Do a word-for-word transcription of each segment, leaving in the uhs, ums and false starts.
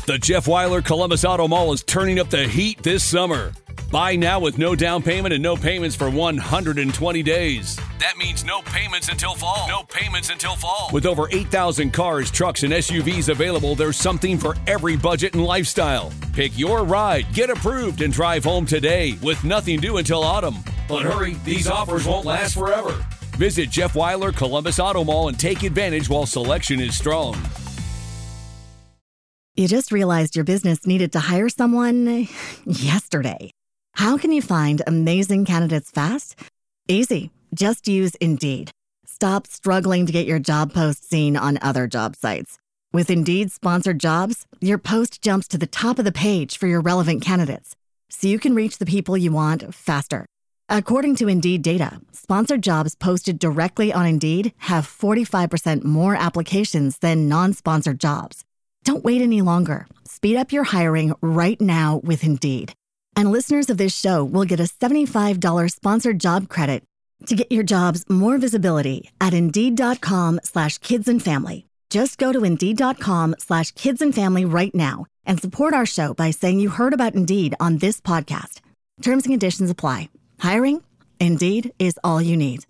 The Jeff Weiler Columbus Auto Mall is turning up the heat this summer. Buy now with no down payment and no payments for one hundred twenty days. That means no payments until fall. No payments until fall. With over eight thousand cars, trucks, and S U Vs available, there's something for every budget and lifestyle. Pick your ride, get approved, and drive home today with nothing due until autumn. But hurry, these offers won't last forever. Visit Jeff Weiler Columbus Auto Mall and take advantage while selection is strong. You just realized your business needed to hire someone yesterday. How can you find amazing candidates fast? Easy. Just use Indeed. Stop struggling to get your job post seen on other job sites. With Indeed sponsored jobs, your post jumps to the top of the page for your relevant candidates, so you can reach the people you want faster. According to Indeed data, sponsored jobs posted directly on Indeed have forty-five percent more applications than non-sponsored jobs. Don't wait any longer. Speed up your hiring right now with Indeed. And listeners of this show will get a seventy-five dollars sponsored job credit to get your jobs more visibility at Indeed.com slash kids and family. Just go to Indeed.com slash kids and family right now and support our show by saying you heard about Indeed on this podcast. Terms and conditions apply. Hiring? Indeed is all you need.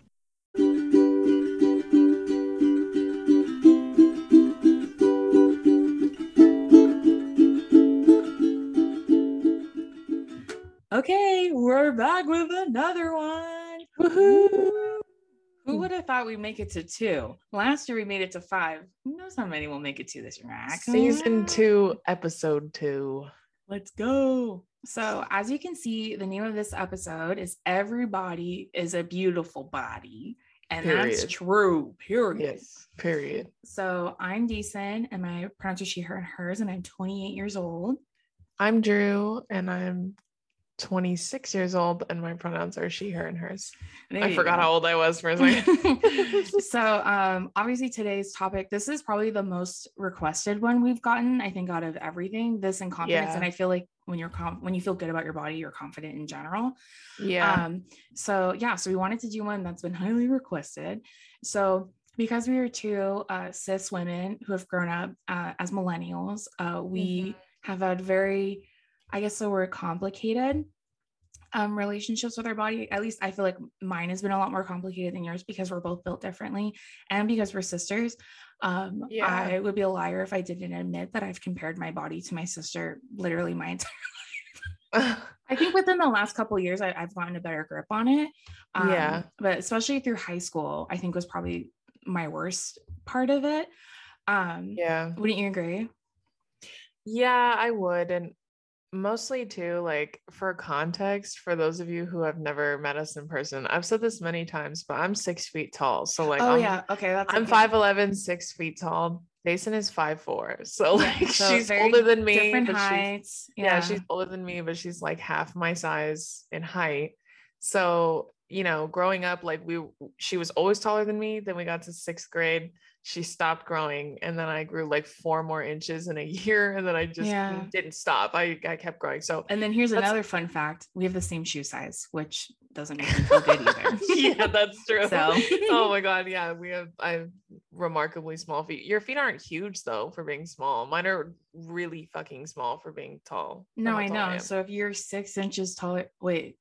Okay, we're back with another one. Woohoo! Who would have thought we'd make it to two? Last year we made it to five. Who knows how many we'll make it to this year, Max? Season two, episode two. Let's go. So, as you can see, the name of this episode is Everybody is a Beautiful Body. And period. That's true, period. Yes, period. So, I'm Deason, and my pronouns are she, her, and hers, and I'm twenty-eight years old. I'm Drew, and I'm twenty-six years old, and my pronouns are she, her, and hers. There I forgot go. How old I was for a second. So um obviously today's topic, this is probably the most requested one we've gotten, I think, out of everything, this and confidence. Yeah. And I feel like when you're com- when you feel good about your body, you're confident in general. Yeah. Um so yeah, so we wanted to do one that's been highly requested. So because we are two uh cis women who have grown up uh, as millennials, uh we mm-hmm. have had very, I guess the word complicated um, relationships with our body. At least I feel like mine has been a lot more complicated than yours because we're both built differently and because we're sisters. Um, yeah. I would be a liar if I didn't admit that I've compared my body to my sister literally my entire life. I think within the last couple of years, I, I've gotten a better grip on it. Um, yeah. But especially through high school, I think was probably my worst part of it. Um, yeah. Wouldn't you agree? Yeah, I would. And mostly too, like, for context, for those of you who have never met us in person, I've said this many times, but I'm six feet tall. So like, oh I'm, yeah, okay, that's I'm okay. five eleven, six feet tall. Jason is five four. So like, yeah, so she's older than me. Different but heights. She's, yeah. yeah, she's older than me, but she's like half my size in height. So, you know, growing up, like we, she was always taller than me. Then we got to sixth grade. She stopped growing, and then I grew like four more inches in a year, and then I just yeah. didn't stop. I, I kept growing. So, and then here's another fun fact: we have the same shoe size, which doesn't make me feel good either. Yeah, that's true. So, oh my god, yeah, we have I have remarkably small feet. Your feet aren't huge though for being small. Mine are really fucking small for being tall. No, I know. I so if you're six inches taller, wait.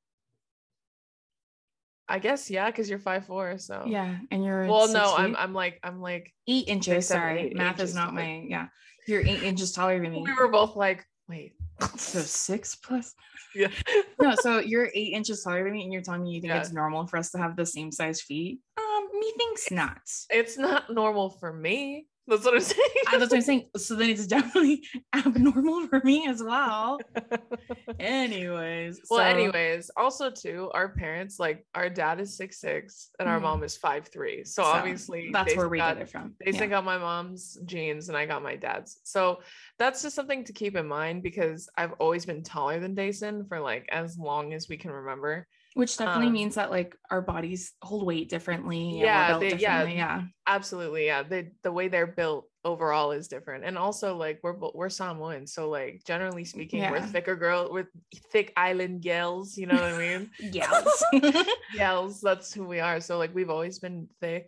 I guess yeah, because you're five four. So yeah, and you're well, no, feet? I'm I'm like I'm like eight inches. Six, sorry, eight, math is not taller. my yeah. You're eight inches taller than me. We were both like, wait, so six plus. Yeah. No, so you're eight inches taller than me, and you're telling me you think yeah. it's normal for us to have the same size feet? Um, me thinks not. It's not normal for me. That's what I'm saying. That's what I'm saying. So then it's definitely abnormal for me as well. Anyways. Well, so. anyways, also too, our parents, like our dad is six six and our mm. mom is five three. So, so obviously that's where we got, get it from. They yeah. got my mom's genes and I got my dad's. So that's just something to keep in mind because I've always been taller than Dason for like as long as we can remember. Which definitely um, means that like our bodies hold weight differently. Yeah, they, differently. yeah, yeah, absolutely. Yeah, they, the way they're built overall is different, and also like we're we're Samoan, so like generally speaking, yeah. we're thicker girl, we're thick island gals. You know what I mean? Gals, gals. That's who we are. So like we've always been thick.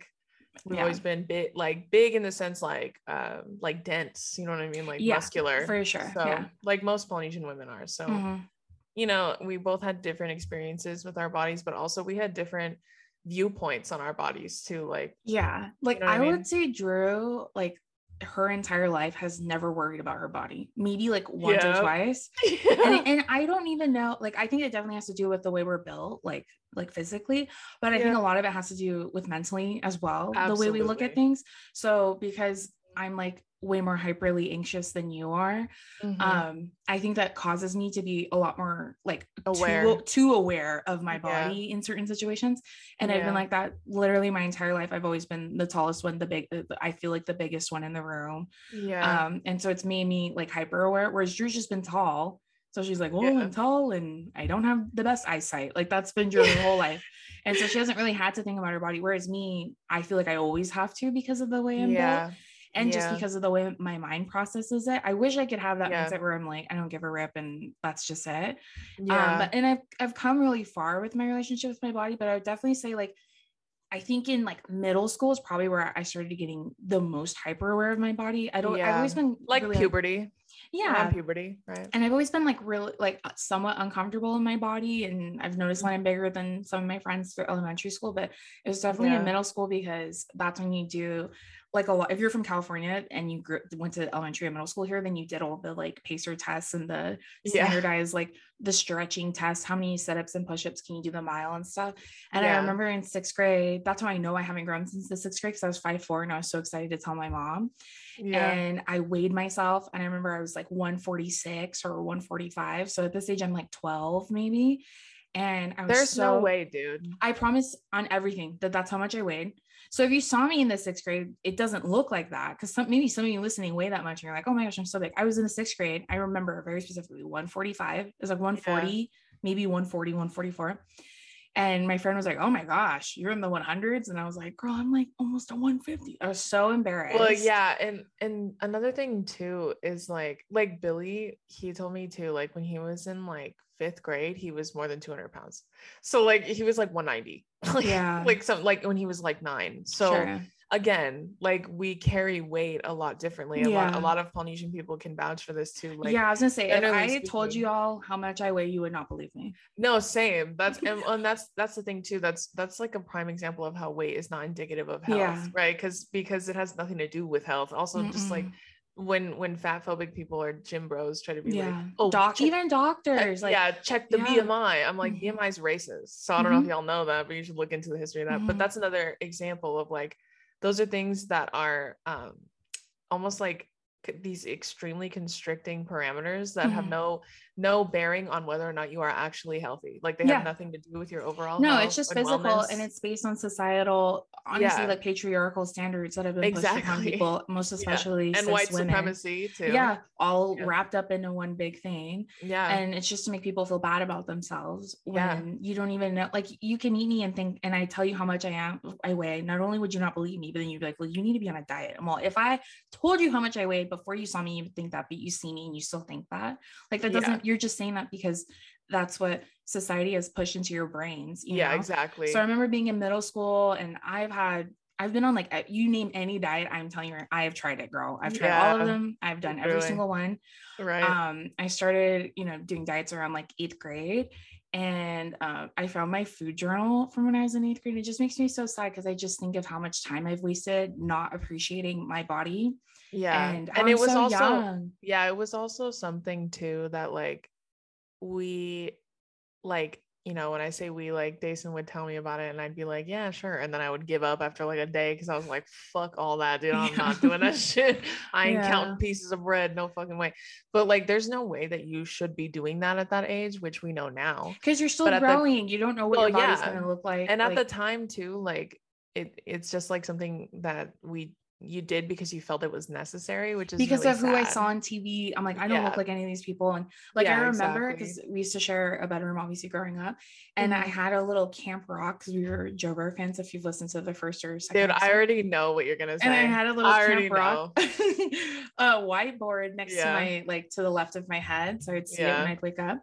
We've Yeah. always been big, like big in the sense like um like dense, you know what I mean? Like Yeah, muscular. for sure. So Yeah. like most Polynesian women are. So, Mhm. you know, we both had different experiences with our bodies, but also we had different viewpoints on our bodies too. Like, Yeah. Like know what I I mean? would say Drew, like her entire life has never worried about her body. Maybe like once or Yeah. twice. yeah. And and I don't even know, like I think it definitely has to do with the way we're built, like like physically, but I think Yeah. a lot of it has to do with mentally as well, the way we look at Absolutely. things. So because I'm like way more hyperly anxious than you are, Mhm. um I think that causes me to be a lot more like Aware. too too aware of my Yeah. body in certain situations. And I've been Yeah. like that literally my entire life. I've always been the tallest one, the big I feel like the biggest one in the room. Yeah. Um and so it's made me like hyper aware, whereas Drew's just been tall. So she's like, well, Yeah. I'm tall and I don't have the best eyesight. Like that's been Drew her whole life. And so she hasn't really had to think about her body. Whereas me, I feel like I always have to because of the way I'm built. Yeah. And Yeah. just because of the way my mind processes it. I wish I could have that Yeah. mindset where I'm like, I don't give a rip and that's just it. Yeah. Um, but and I've I've come really far with my relationship with my body, but I would definitely say like I think in like middle school is probably where I started getting the most hyper aware of my body. I don't I've always Yeah. been like really, puberty. yeah. Around puberty, right? And I've always been like really like somewhat uncomfortable in my body. And I've noticed when I'm bigger than some of my friends through elementary school, but it was definitely Yeah. in middle school because that's when you do like a lot. If you're from California and you grew, went to elementary and middle school here, then you did all the like pacer tests and the Yeah. standardized like the stretching tests. How many sit-ups and push-ups can you do the mile and stuff? And Yeah. I remember in sixth grade, that's why I know I haven't grown since the sixth grade because I was five foot four and I was so excited to tell my mom. Yeah. And I weighed myself and I remember I was like one forty-six or one forty-five. So at this age, I'm like twelve maybe. And I was There's so, no way, dude. I promise on everything that that's how much I weighed. So if you saw me in the sixth grade, it doesn't look like that. Cause some, maybe some of you listening weigh that much. And you're like, oh my gosh, I'm so big. I was in the sixth grade. I remember very specifically one forty-five. It was like one forty, yeah. maybe one forty, one forty-four. And my friend was like, oh my gosh, you're in the hundreds. And I was like, girl, I'm like almost a one fifty. I was so embarrassed. Well, yeah. And, and another thing too, is like, like Billy, he told me too, like when he was in like fifth grade, he was more than two hundred pounds. So like, he was like one ninety, like, yeah. like some, like when he was like nine. So sure. again, like we carry weight a lot differently. A Yeah. lot, a lot of Polynesian people can vouch for this too. Like, yeah, I was gonna say, if I speaking, told you all how much I weigh, you would not believe me. No, same. That's and, and that's that's the thing too. That's that's like a prime example of how weight is not indicative of health, Yeah. right? Because because it has nothing to do with health. Also, Mm-mm. just like when when fat phobic people or gym bros try to be yeah. like, oh, Doc, check, even doctors, check, like yeah, check the yeah. B M I. I'm like, Mhm. B M I is racist. So I don't know Mhm. if y'all know that, but you should look into the history of that. Mhm. But that's another example of like, those are things that are um almost like these extremely constricting parameters that mm-hmm. have no no bearing on whether or not you are actually healthy. Like they yeah. have nothing to do with your overall no health it's just and physical wellness. And it's based on societal, honestly, yeah. like patriarchal standards that have been pushed exactly. upon people, most especially yeah. and cis white women. supremacy too. Yeah, all yeah. wrapped up into one big thing. Yeah. And it's just to make people feel bad about themselves when yeah. you don't even know. Like you can meet me and think, and I tell you how much I am I weigh, not only would you not believe me, but then you'd be like, well, you need to be on a diet. And well, if I told you how much I weighed before you saw me, you would think that, but you see me and you still think that. Like that doesn't yeah. you're just saying that because that's what society has pushed into your brains. You yeah know? exactly. So I remember being in middle school and I've had I've been on like, you name any diet, I'm telling you, I have tried it, girl. I've tried yeah. all of them. I've done really? every single one. Right. Um, I started, you know, doing diets around like eighth grade. And uh, I found my food journal from when I was in eighth grade. It just makes me so sad because I just think of how much time I've wasted not appreciating my body. Yeah. And, and it was so also, young. yeah, it was also something too that like we like, you know, when I say we, like Dason would tell me about it and I'd be like, yeah, sure. And then I would give up after like a day because I was like, fuck all that, dude. I'm yeah. not doing that shit. I ain't yeah. counting pieces of bread. No fucking way. But like, there's no way that you should be doing that at that age, which we know now. Because you're still but growing. The, you don't know what well, your body's yeah. going to look like. And like, at the time too, like it, it's just like something that we you did because you felt it was necessary, which is because really of sad. who I saw on T V. I'm like, I don't yeah. look like any of these people. And like, yeah, I remember because exactly. we used to share a bedroom, obviously growing up. And mm-hmm. I had a little Camp Rock because we were Joe Burr fans. If you've listened to the first or second Dude, episode. I already know what you're going to say. And I had a little I Camp Rock a whiteboard next yeah. to my, like to the left of my head. So I'd see yeah. it when I'd wake up.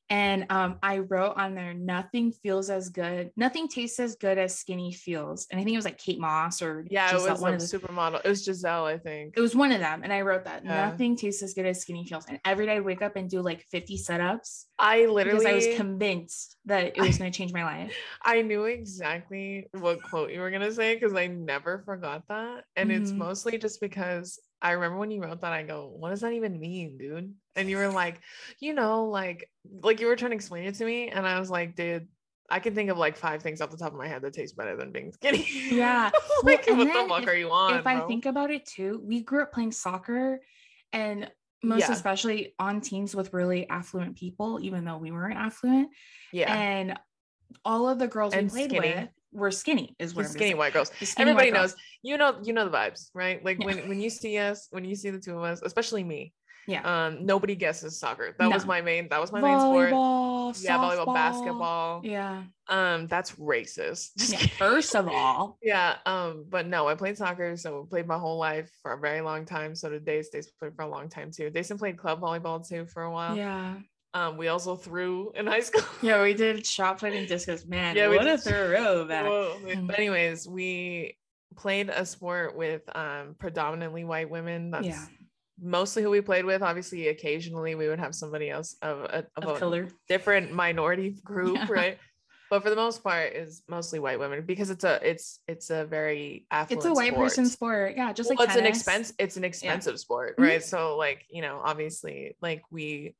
And um, I wrote on there, nothing feels as good, nothing tastes as good as skinny feels. And I think it was like Kate Moss or Yeah, Giselle, it was one a of the supermodel. It was Giselle, I think. It was one of them. And I wrote that Yeah. nothing tastes as good as skinny feels. And every day I'd wake up and do like fifty setups. I literally, because I was convinced that it was going to change my life. I knew exactly what quote you were going to say because I never forgot that. And mm-hmm. it's mostly just because I remember when you wrote that, I go, what does that even mean, dude? And you were like, you know, like, like you were trying to explain it to me. And I was like, dude, I can think of like five things off the top of my head that taste better than being skinny. Yeah. Like, well, what the fuck if, are you on? If bro? I think about it too, we grew up playing soccer and most yeah. especially on teams with really affluent people, even though we weren't affluent. Yeah. And all of the girls and we played skinny. with were skinny is what skinny white girls. Everybody white knows, girls. you know, you know the vibes, right? Like yeah. when, when you see us, when you see the two of us, especially me, yeah. Um, nobody guesses soccer. That no. was my main, that was my volleyball, main sport. Yeah, volleyball, basketball. Yeah. Um, that's racist. Yeah, first of all. Yeah. Um, but no, I played soccer, so I played my whole life for a very long time. So did Dace. Dace played for a long time too. Dace played club volleyball too for a while. Yeah. Um, we also threw in high school. Yeah, we did shot put and discus. Man, yeah, what a throwback. But anyways, we played a sport with um predominantly white women. That's yeah. mostly who we played with. Obviously, occasionally we would have somebody else of a, of of a color, different minority group, yeah. right? But for the most part, is mostly white women because it's a it's it's a very affluent. It's a white sport. person sport, yeah. Just well, like it's tennis. an expense. It's an expensive yeah. sport, right? Mm-hmm. So like you know, obviously, like we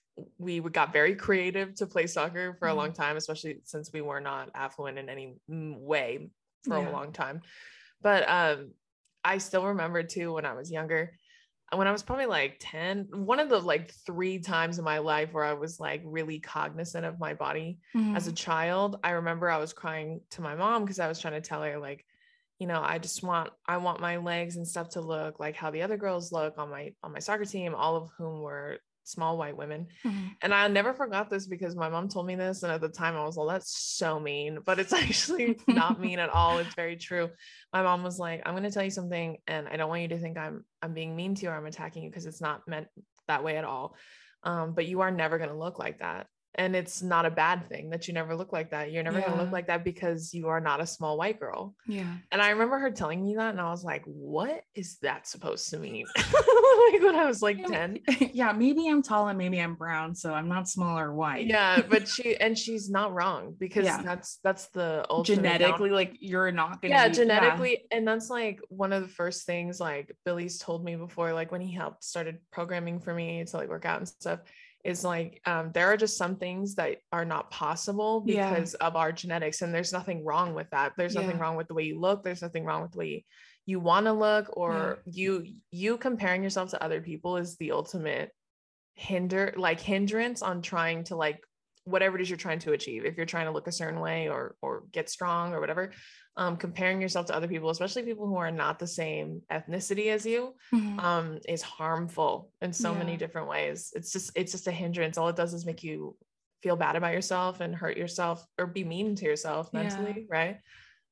we got very creative to play soccer for mm-hmm. a long time, especially since we were not affluent in any way for yeah. a long time. But um, I still remember too when I was younger. When I was probably like ten, one of the like three times in my life where I was like really cognizant of my body mm-hmm. as a child, I remember I was crying to my mom because I was trying to tell her like, you know, I just want, I want my legs and stuff to look like how the other girls look on my, on my soccer team, all of whom were small white women. Mm-hmm. And I never forgot this because my mom told me this. And at the time I was like, that's so mean, but it's actually not mean at all. It's very true. My mom was like, I'm going to tell you something. And I don't want you to think I'm, I'm being mean to you or I'm attacking you because it's not meant that way at all. Um, but you are never going to look like that. And it's not a bad thing that you never look like that. You're never yeah. going to look like that because you are not a small white girl. Yeah. And I remember her telling me that and I was like, what is that supposed to mean? Like when I was like ten. Yeah, maybe I'm tall and maybe I'm brown, so I'm not small or white. Yeah, but she and she's not wrong because yeah. that's that's the ultimate genetically count. Like you're not gonna yeah be, genetically yeah. And that's like one of the first things like Billy's told me before, like when he helped started programming for me to like work out and stuff, is like um there are just some things that are not possible because yeah. of our genetics, and there's nothing wrong with that. There's yeah. nothing wrong with the way you look. There's nothing wrong with the way you you want to look, or yeah. you you comparing yourself to other people is the ultimate hinder like hindrance on trying to like whatever it is you're trying to achieve. If you're trying to look a certain way or or get strong or whatever, um comparing yourself to other people, especially people who are not the same ethnicity as you, mm-hmm. um is harmful in so yeah. many different ways. It's just it's just a hindrance. All it does is make you feel bad about yourself and hurt yourself or be mean to yourself mentally, yeah. right?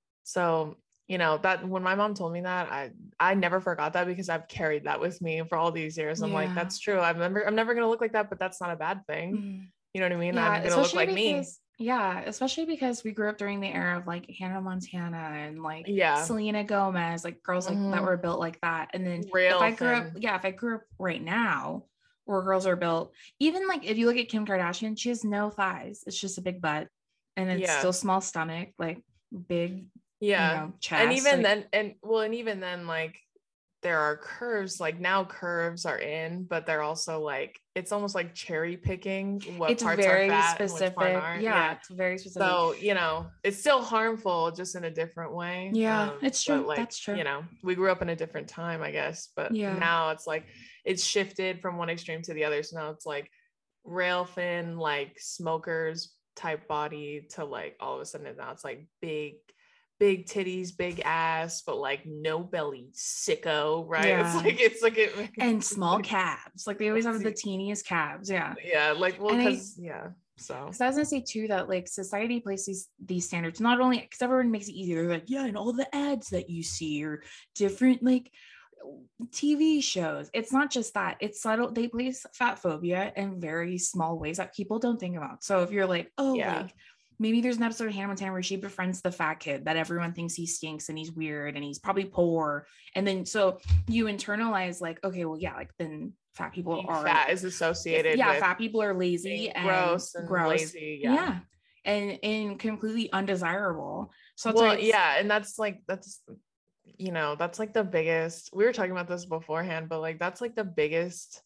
So you know, that when my mom told me that, I, I never forgot that because I've carried that with me for all these years. I'm yeah. like, that's true. I'm never, I'm never going to look like that, but that's not a bad thing. Mm-hmm. You know what I mean? Yeah, I'm going to look like because, me. Yeah. Especially because we grew up during the era of like Hannah Montana and like yeah. Selena Gomez, like girls like mm-hmm. that were built like that. And then Real if I grew thin. up, yeah, if I grew up right now where girls are built, even like if you look at Kim Kardashian, she has no thighs. It's just a big butt and it's yeah. still small stomach, like big yeah you know, chest, and even like, then and well and even then like there are curves, like now curves are in, but they're also like it's almost like cherry picking what it's parts very are fat specific and which part aren't. Yeah, yeah it's very specific. So you know it's still harmful just in a different way. Yeah, um, it's true. Like, that's true. You know, we grew up in a different time, I guess, but yeah. now it's like it's shifted from one extreme to the other. So now it's like rail thin, like smokers type body to like all of a sudden now it's like big big titties, big ass, but like no belly, sicko, right? Yeah. It's like it's like it and small calves. Like they always have the teeniest calves. Yeah. Yeah. Like well, because yeah. So because I was gonna say too that like society places these standards not only because everyone makes it easier. They're like, yeah, and all the ads that you see are different, like T V shows. It's not just that. It's subtle. They place fat phobia in very small ways that people don't think about. So if you're like, oh, Yeah. like maybe there's an episode of Hannah Montana where she befriends the fat kid that everyone thinks he stinks and he's weird and he's probably poor. And then so you internalize like, okay, well, yeah, like then fat people Being are fat is associated yeah, with fat people are lazy being and gross and gross. lazy. Yeah. Yeah. And and completely undesirable. So that's Well, why it's- yeah, and that's like that's you know, that's like the biggest, we were talking about this beforehand, but like that's like the biggest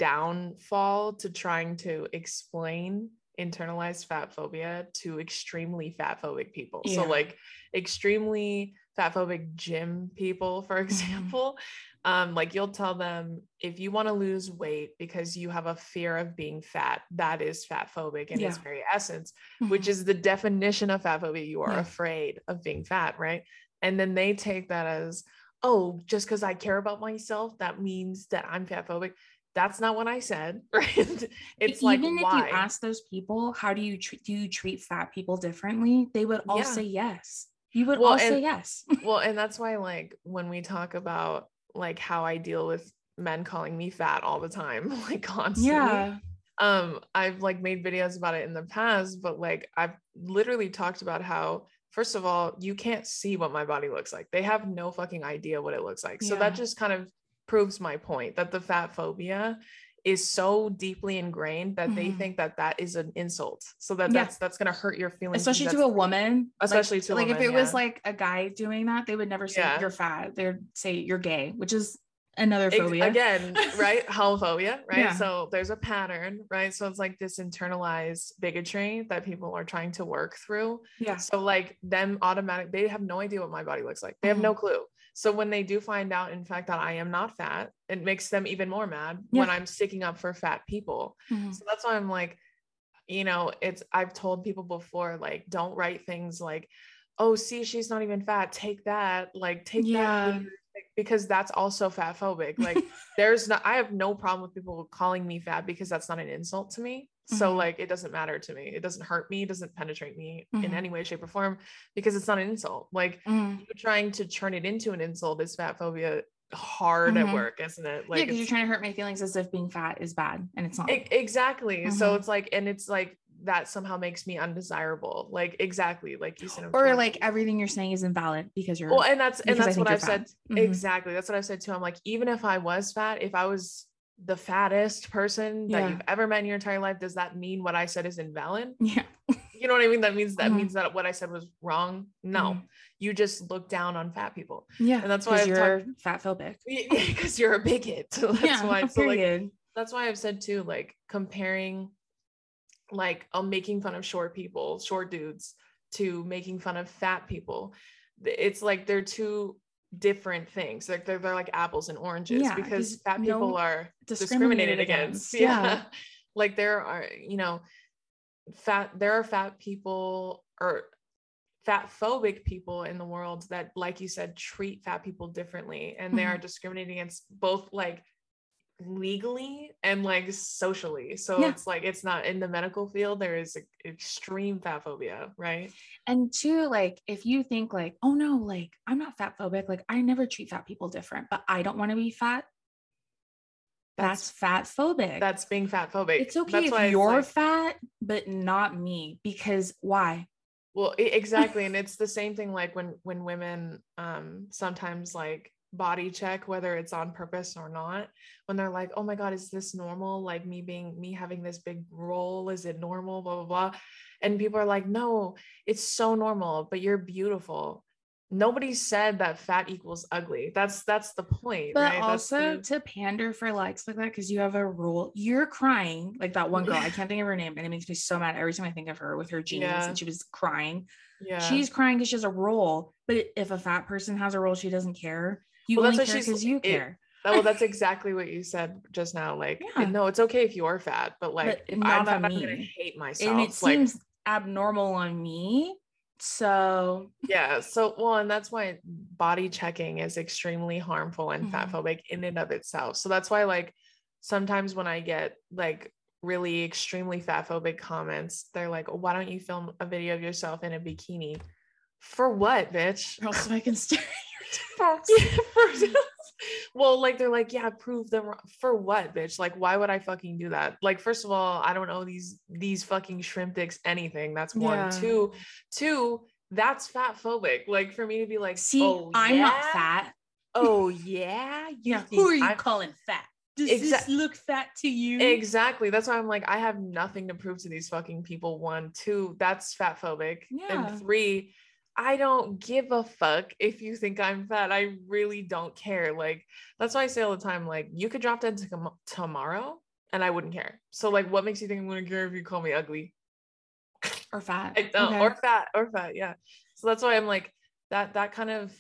downfall to trying to explain internalized fat phobia to extremely fat phobic people. Yeah. So like extremely fat phobic gym people, for example, um, like you'll tell them if you want to lose weight because you have a fear of being fat, that is fat phobic in Yeah. its very essence, which is the definition of fat phobia. You are Yeah. afraid of being fat, right? And then they take that as, oh, just because I care about myself, that means that I'm fat phobic. That's not what I said, right? It's like, even if why? you ask those people, how do you treat, do you treat fat people differently? They would all Yeah. say yes. You would Well, all say and- yes. Well, and that's why, like, when we talk about like how I deal with men calling me fat all the time, like constantly, Yeah. um, I've like made videos about it in the past, but like I've literally talked about how, first of all, you can't see what my body looks like. They have no fucking idea what it looks like. So Yeah. that just kind of proves my point that the fat phobia is so deeply ingrained that they Mhm. think that that is an insult. So that Yeah. that's that's gonna hurt your feelings. Especially that's- to a woman. Especially like, to a like if woman, it was yeah. like a guy doing that, they would never say Yeah. you're fat. They'd say you're gay, which is another Ex- phobia. again, right? Homophobia, right? Yeah. So there's a pattern, right? So it's like this internalized bigotry that people are trying to work through. Yeah. So like them automatic, they have no idea what my body looks like. They have no clue. So when they do find out, in fact, that I am not fat, it makes them even more mad when Yeah. I'm sticking up for fat people. Mhm. So that's why I'm like, you know, it's, I've told people before, like, don't write things like, oh, see, she's not even fat. Take that, like, take Yeah. that, because that's also fat phobic. Like, there's not, I have no problem with people calling me fat because that's not an insult to me. So Mhm. like, it doesn't matter to me. It doesn't hurt me. It doesn't penetrate me in Mhm. any way, shape or form, because it's not an insult. Like Mhm. you trying to turn it into an insult is fat phobia hard at Mhm. work, isn't it? Yeah, Like because you're it's- trying to hurt my feelings as if being fat is bad, and it's not. E- exactly. So Mhm. it's like, and it's like that somehow makes me undesirable. Like exactly, like you said. Or like everything you're saying is invalid because you're. Well, and that's and because I that's think what you're I've said. fat. Mhm. Exactly, that's what I've said too. I'm like, even if I was fat, if I was the fattest person that Yeah. you've ever met in your entire life, does that mean what I said is invalid? Yeah. You know what I mean? That means that Mhm. means that what I said was wrong. No, Mhm. you just look down on fat people, Yeah. and that's why because I've you're talked- fat phobic. because you're a bigot. That's Yeah. why. So like, Period. that's why I've said too, like comparing, like um, making fun of short people, short dudes, to making fun of fat people. It's like they're two different things. Like they're, they're like apples and oranges, Yeah, because 'cause fat no people are discriminated discriminated against. against. Yeah. Yeah. Like there are, you know, fat, there are fat people or fat phobic people in the world that, like you said, treat fat people differently, and they Mhm. are discriminating against both like legally and like socially. So Yeah. it's like, it's not in the medical field, there is a, extreme fat phobia, right? And two, like if you think like, oh no, like I'm not fat phobic, like I never treat fat people different, but I don't want to be fat. That's, fat phobic. That's being fat phobic. It's okay That's why if it's you're like- fat, but not me. Because why? well, e- exactly. And it's the same thing like when when women um sometimes like body check, whether it's on purpose or not, when they're like, oh my god, is this normal? Like me being me having this big roll, is it normal? Blah blah blah. And people are like, no, it's so normal, but you're beautiful. Nobody said that fat equals ugly. That's that's the point. But right? That's also the- to pander for likes like that, because you have a rule. You're crying like that one girl. I can't think of her name, and it makes me so mad every time I think of her with her jeans Yeah. and she was crying. yeah. She's crying because she has a roll. But if a fat person has a roll, she doesn't care. You Well, that's only what care she's- because you it- care. Oh, well, that's exactly what you said just now. Like, Yeah. no, it's okay if you're fat, but like, But if not I'm fat, on I'm gonna me. hate myself. And it like, seems abnormal on me. So yeah. So, well, and that's why body checking is extremely harmful and Mhm. fat phobic in and of itself. So that's why, like, sometimes when I get like really extremely fat phobic comments, they're like, oh, why don't you film a video of yourself in a bikini? For what, bitch? or else I can stare. Yeah, for- Well, like they're like, yeah, prove them wrong. For what, bitch? Like, why would I fucking do that? Like, first of all, I don't know these these fucking shrimp dicks anything. That's one. Yeah. Two, two, that's fat phobic. Like for me to be like, See, oh, I'm yeah? not fat. Oh yeah, you Yeah. think Who are you I'm- calling fat? Does Exa- this look fat to you? Exactly. That's why I'm like, I have nothing to prove to these fucking people. One, two, that's fat phobic. Yeah. And three, I don't give a fuck if you think I'm fat. I really don't care. Like, that's why I say all the time, like, you could drop dead to com- tomorrow and I wouldn't care. So, like, what makes you think I'm going to care if you call me ugly? Or fat. I don't, Okay. or fat, or fat. Yeah. So that's why I'm like, that, that kind of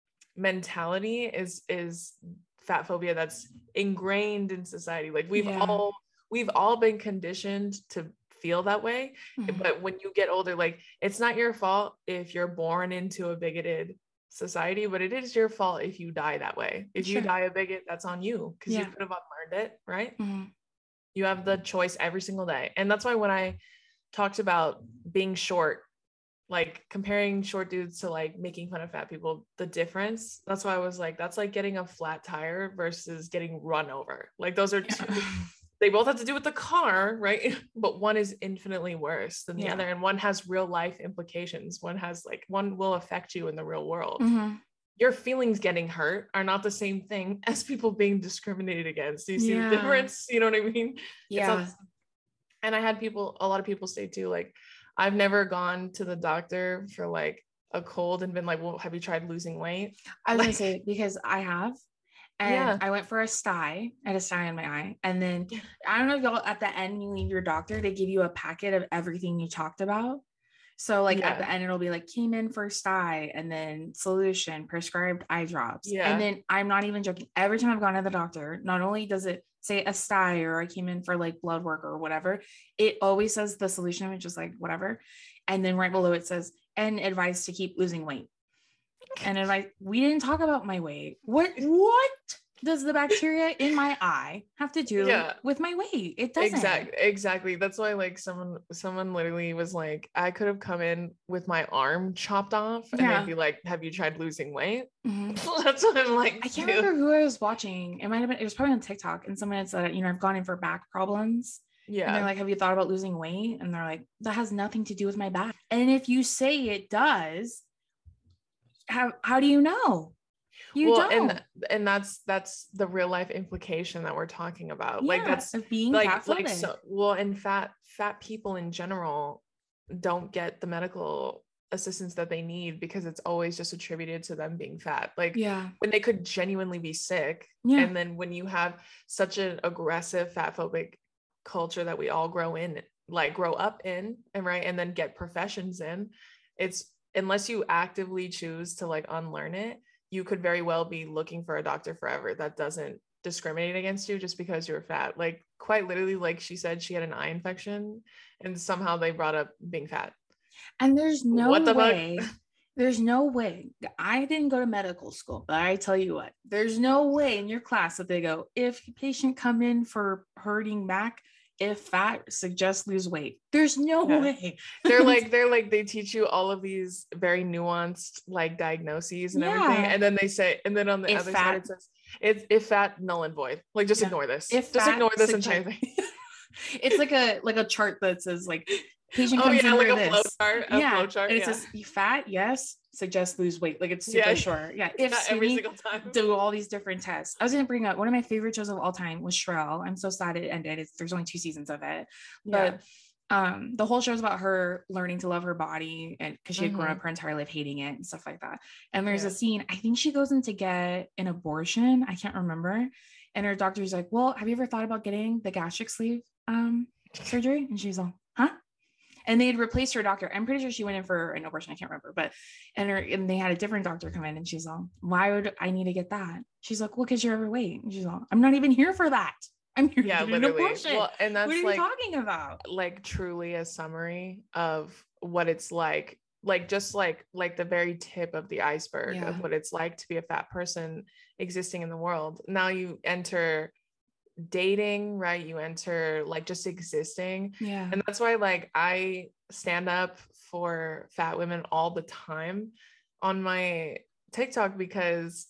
mentality is, is fat phobia that's ingrained in society. Like we've Yeah. all, we've all been conditioned to feel that way. Mhm. But when you get older, like it's not your fault if you're born into a bigoted society, but it is your fault if you die that way. If Sure. you die a bigot, that's on you because Yeah. you could have unlearned it, right? Mhm. You have the choice every single day. And that's why when I talked about being short, like comparing short dudes to like making fun of fat people, the difference, that's why I was like, that's like getting a flat tire versus getting run over. Like those are two, they both have to do with the car, right? But one is infinitely worse than the Yeah. other. And one has real life implications. One has like, one will affect you in the real world. Mhm. Your feelings getting hurt are not the same thing as people being discriminated against. Do you see Yeah. the difference? You know what I mean? It's Yeah. all- and I had people, a lot of people say too, like, I've never gone to the doctor for like a cold and been like, well, have you tried losing weight? I was Like- gonna say because I have, and Yeah. I went for a sty. I had a sty in my eye, and then I don't know if y'all at the end you leave your doctor, they give you a packet of everything you talked about. So like Yeah. at the end it'll be like came in for sty, and then solution, prescribed eye drops, Yeah. and then I'm not even joking. Every time I've gone to the doctor, not only does it say a sty or I came in for like blood work or whatever, it always says the solution, which is like whatever, and then right below it says and advice to keep losing weight. And advice, we didn't talk about my weight. What what does the bacteria in my eye have to do Yeah. with my weight? It doesn't. Exactly. Exactly. That's why like someone, someone literally was like, I could have come in with my arm chopped off and Yeah. they'd be like, have you tried losing weight? Mhm. That's what I'm like. I can't dude. remember who I was watching. It might have been, it was probably on TikTok, and someone had said, you know, I've gone in for back problems. Yeah. And they're like, have you thought about losing weight? And they're like, that has nothing to do with my back. And if you say it does, how how do you know? You well, don't. and and that's that's the real life implication that we're talking about. Like Yeah, that's of being like fat like phobic. so well, and fat fat people in general don't get the medical assistance that they need because it's always just attributed to them being fat. Like Yeah. when they could genuinely be sick. Yeah. And then when you have such an aggressive fat phobic culture that we all grow in, like grow up in, and right, and then get professions in, it's unless you actively choose to like unlearn it, you could very well be looking for a doctor forever that doesn't discriminate against you just because you're fat. Like quite literally, like she said, she had an eye infection and somehow they brought up being fat. And there's no What the fuck? way, there's no way. I didn't go to medical school, but I tell you what, there's no way in your class that they go, if patient come in for hurting back, if fat, suggest lose weight. There's no Yeah. way. They're like, they're like, they teach you all of these very nuanced like diagnoses and everything. Yeah. And then they say, and then on the If other fat- side, it says, it's if fat, null and void. Like just Yeah. ignore this. If just fat ignore this suggest- entire thing. It's like a like a chart that says like patient Oh comes yeah, in like for a this. flow chart. A yeah, flow chart. and it Yeah. says you fat, yes, suggest lose weight. Like it's super Yeah. short. Yeah, if Not every skinny, single time. do all these different tests. I was gonna bring up one of my favorite shows of all time was Shrell. I'm so sad it ended. It's, there's only two seasons of it, but um, the whole show is about her learning to love her body, and because she had grown Mhm. up her entire life hating it and stuff like that. And there's Yeah. a scene. I think she goes in to get an abortion. I can't remember. And her doctor's like, "Well, have you ever thought about getting the gastric sleeve um surgery?" And she's like, "Huh?" And they had replaced her doctor. I'm pretty sure she went in for an abortion. I can't remember, but and her and they had a different doctor come in, and she's like, "Why would I need to get that?" She's like, "Well, because you're overweight." And she's like, "I'm not even here for that. I'm here Yeah, to get an literally. abortion." Well, and that's What are you like talking about? like truly a summary of what it's like. Like just like like the very tip of the iceberg Yeah. of what it's like to be a fat person existing in the world. Now you enter dating, right? You enter like just existing. Yeah. And that's why like I stand up for fat women all the time on my TikTok, because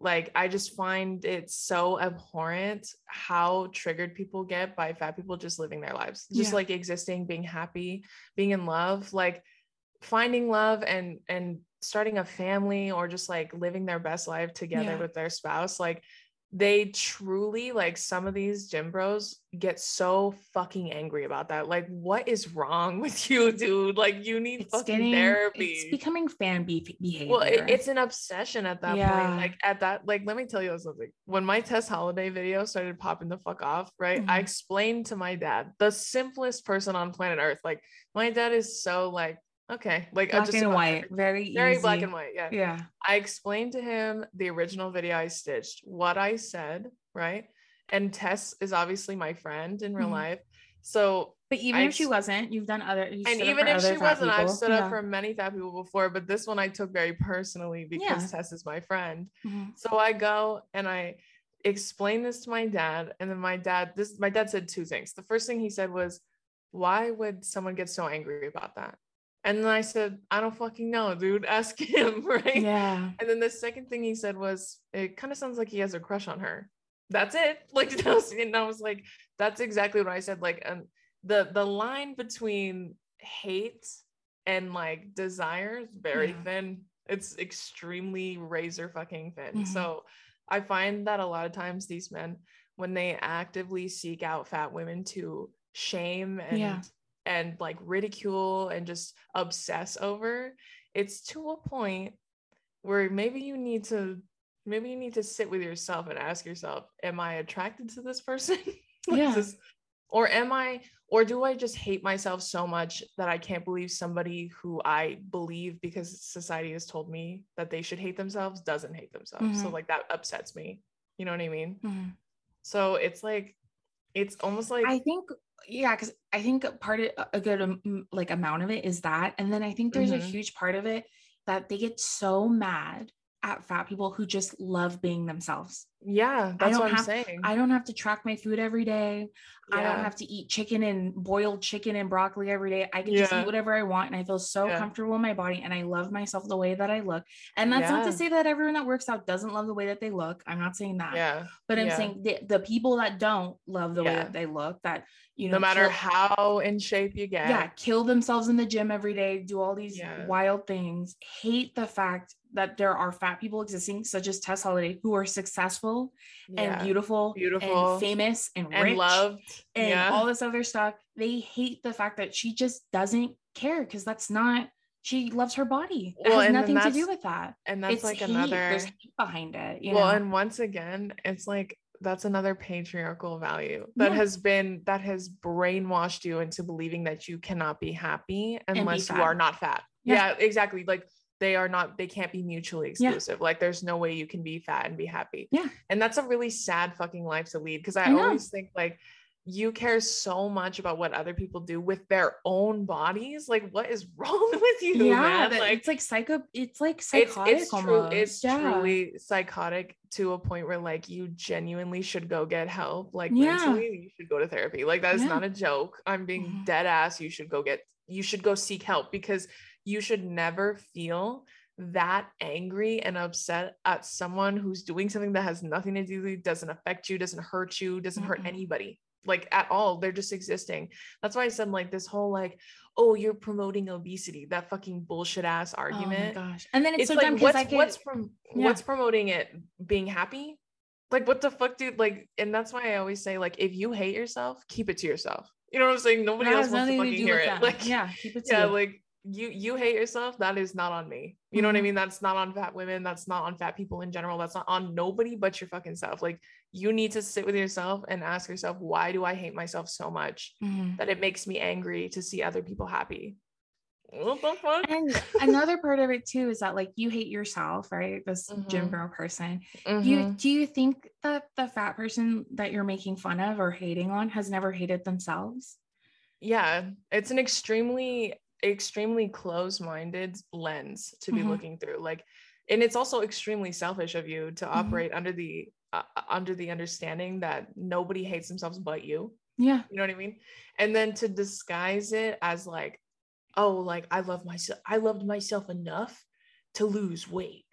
Like, I just find it so abhorrent how triggered people get by fat people just living their lives, just Yeah. like existing, being happy, being in love, like finding love and and starting a family, or just like living their best life together Yeah. with their spouse. Like, they truly, like, some of these gym bros get so fucking angry about that. Like, what is wrong with you, dude? Like, you need It's fucking getting, therapy. it's becoming fan be- behavior. Well, it, it's an obsession at that Yeah. point. Like, at that, like, let me tell you something. When my Tess Holiday video started popping the fuck off, right? I Mhm. explained to my dad, the simplest person on planet Earth. Like, my dad is so like, okay, like, I Black just and about white, everything. very Very easy. black and white. Yeah. Yeah. I explained to him the original video I stitched, what I said, right? And Tess is obviously my friend in real Mhm. life. So, But even I if she ex- wasn't, you've done other, you and stood up even for if other she fat wasn't, I've people. stood Yeah. up for many fat people before, but this one I took very personally because Yeah. Tess is my friend. Mhm. So I go and I explain this to my dad, and then my dad, this my dad said two things. The first thing he said was, "Why would someone get so angry about that?" And then I said, "I don't fucking know, dude. Ask him." Right? Yeah. And then the second thing he said was, "It kind of sounds like he has a crush on her." That's it. Like, that was, and I was like, that's exactly what I said. Like, um, the the line between hate and like desire is very Yeah. thin. It's extremely razor fucking thin. Mhm. So I find that a lot of times these men, when they actively seek out fat women to shame and Yeah. and like ridicule and just obsess over, it's to a point where maybe you need to maybe you need to sit with yourself and ask yourself, am I attracted to this person? Like, Yeah. this- or am I, or do I just hate myself so much that I can't believe somebody who I believe because society has told me that they should hate themselves doesn't hate themselves? So Mhm. like, that upsets me. You know what I mean? Mhm. So it's like, it's almost like, I think, yeah, because I think part of a good um, like amount of it is that, and then I think there's a Mhm. huge part of it that they get so mad at fat people who just love being themselves. yeah, I that's don't what I'm have saying. I don't have to track my food every day. I don't Yeah. have to eat chicken and boiled chicken and broccoli every day. I can just Yeah. eat whatever I want, and I feel so Yeah. comfortable in my body, and I love myself the way that I look. And that's not to Yeah. say that everyone that works out doesn't love the way that they look. I'm not saying that. Yeah. But I'm Yeah. saying the, the people that don't love the way Yeah. that they look, that, you know, No matter kill- how in shape you get. yeah, kill themselves in the gym every day, do all these Yeah. wild things, hate the fact that there are fat people existing, such as Tess Holiday, who are successful and Yeah. beautiful, Beautiful. and famous and rich And loved. and Yeah. all this other stuff. They hate the fact that she just doesn't care, because that's not, she loves her body. It Well, has and then nothing to do that's- with that. And that's It's like hate. another. There's hate behind it. You Well, know? and once again, it's like, that's another patriarchal value that Yeah. has been, that has brainwashed you into believing that you cannot be happy be unless you fat. are not fat. Yeah. Yeah, exactly. Like, they are not, they can't be mutually exclusive. Like, there's no way you can be fat and be happy. Yeah. And that's a really sad fucking life to lead. Cause I, I know. always think, like, you care so much about what other people do with their own bodies. Like, what is wrong with you, Yeah, man? that- Like, it's like psycho. It's like it's psychotic it's true. almost. It's Yeah. truly psychotic to a point where, like, you genuinely should go get help. Like, Yeah. mentally, you should go to therapy. Like, that is Yeah. not a joke. I'm being Mhm. dead ass. You should go get. You should go seek help, because you should never feel that angry and upset at someone who's doing something that has nothing to do with you, doesn't affect you, doesn't hurt you, doesn't hurt Mm-mm. anybody, like, at all. They're just existing. That's why I said, like, this whole, like, oh, you're promoting obesity, that fucking bullshit ass Oh my argument. gosh. And then it's, It's so like, dumb because what's I get, what's from Yeah. what's promoting it being happy? Like, what the fuck, dude? Like, and that's why I always say, like, if you hate yourself, keep it to yourself. You know what I'm saying? Nobody that else has wants to nothing to fucking do hear with it. that. Like, Yeah, keep it to yeah, you. like, you you hate yourself, that is not on me. You know what I Mhm. mean? That's not on fat women, that's not on fat people in general, that's not on nobody but your fucking self. Like, you need to sit with yourself and ask yourself, why do I hate myself so much Mhm. that it makes me angry to see other people happy? What the fuck? And another part of it too is that, like, you hate yourself, right? This gym Mhm. girl person. Mhm. You do you think that the fat person that you're making fun of or hating on has never hated themselves? Yeah, it's an extremely extremely close-minded lens to be Mhm. looking through, like, and it's also extremely selfish of you to Mhm. operate under the uh, under the understanding that nobody hates themselves but you. Yeah. You know what I mean? And then to disguise it as, like, oh, like, I love myself, I loved myself enough to lose weight.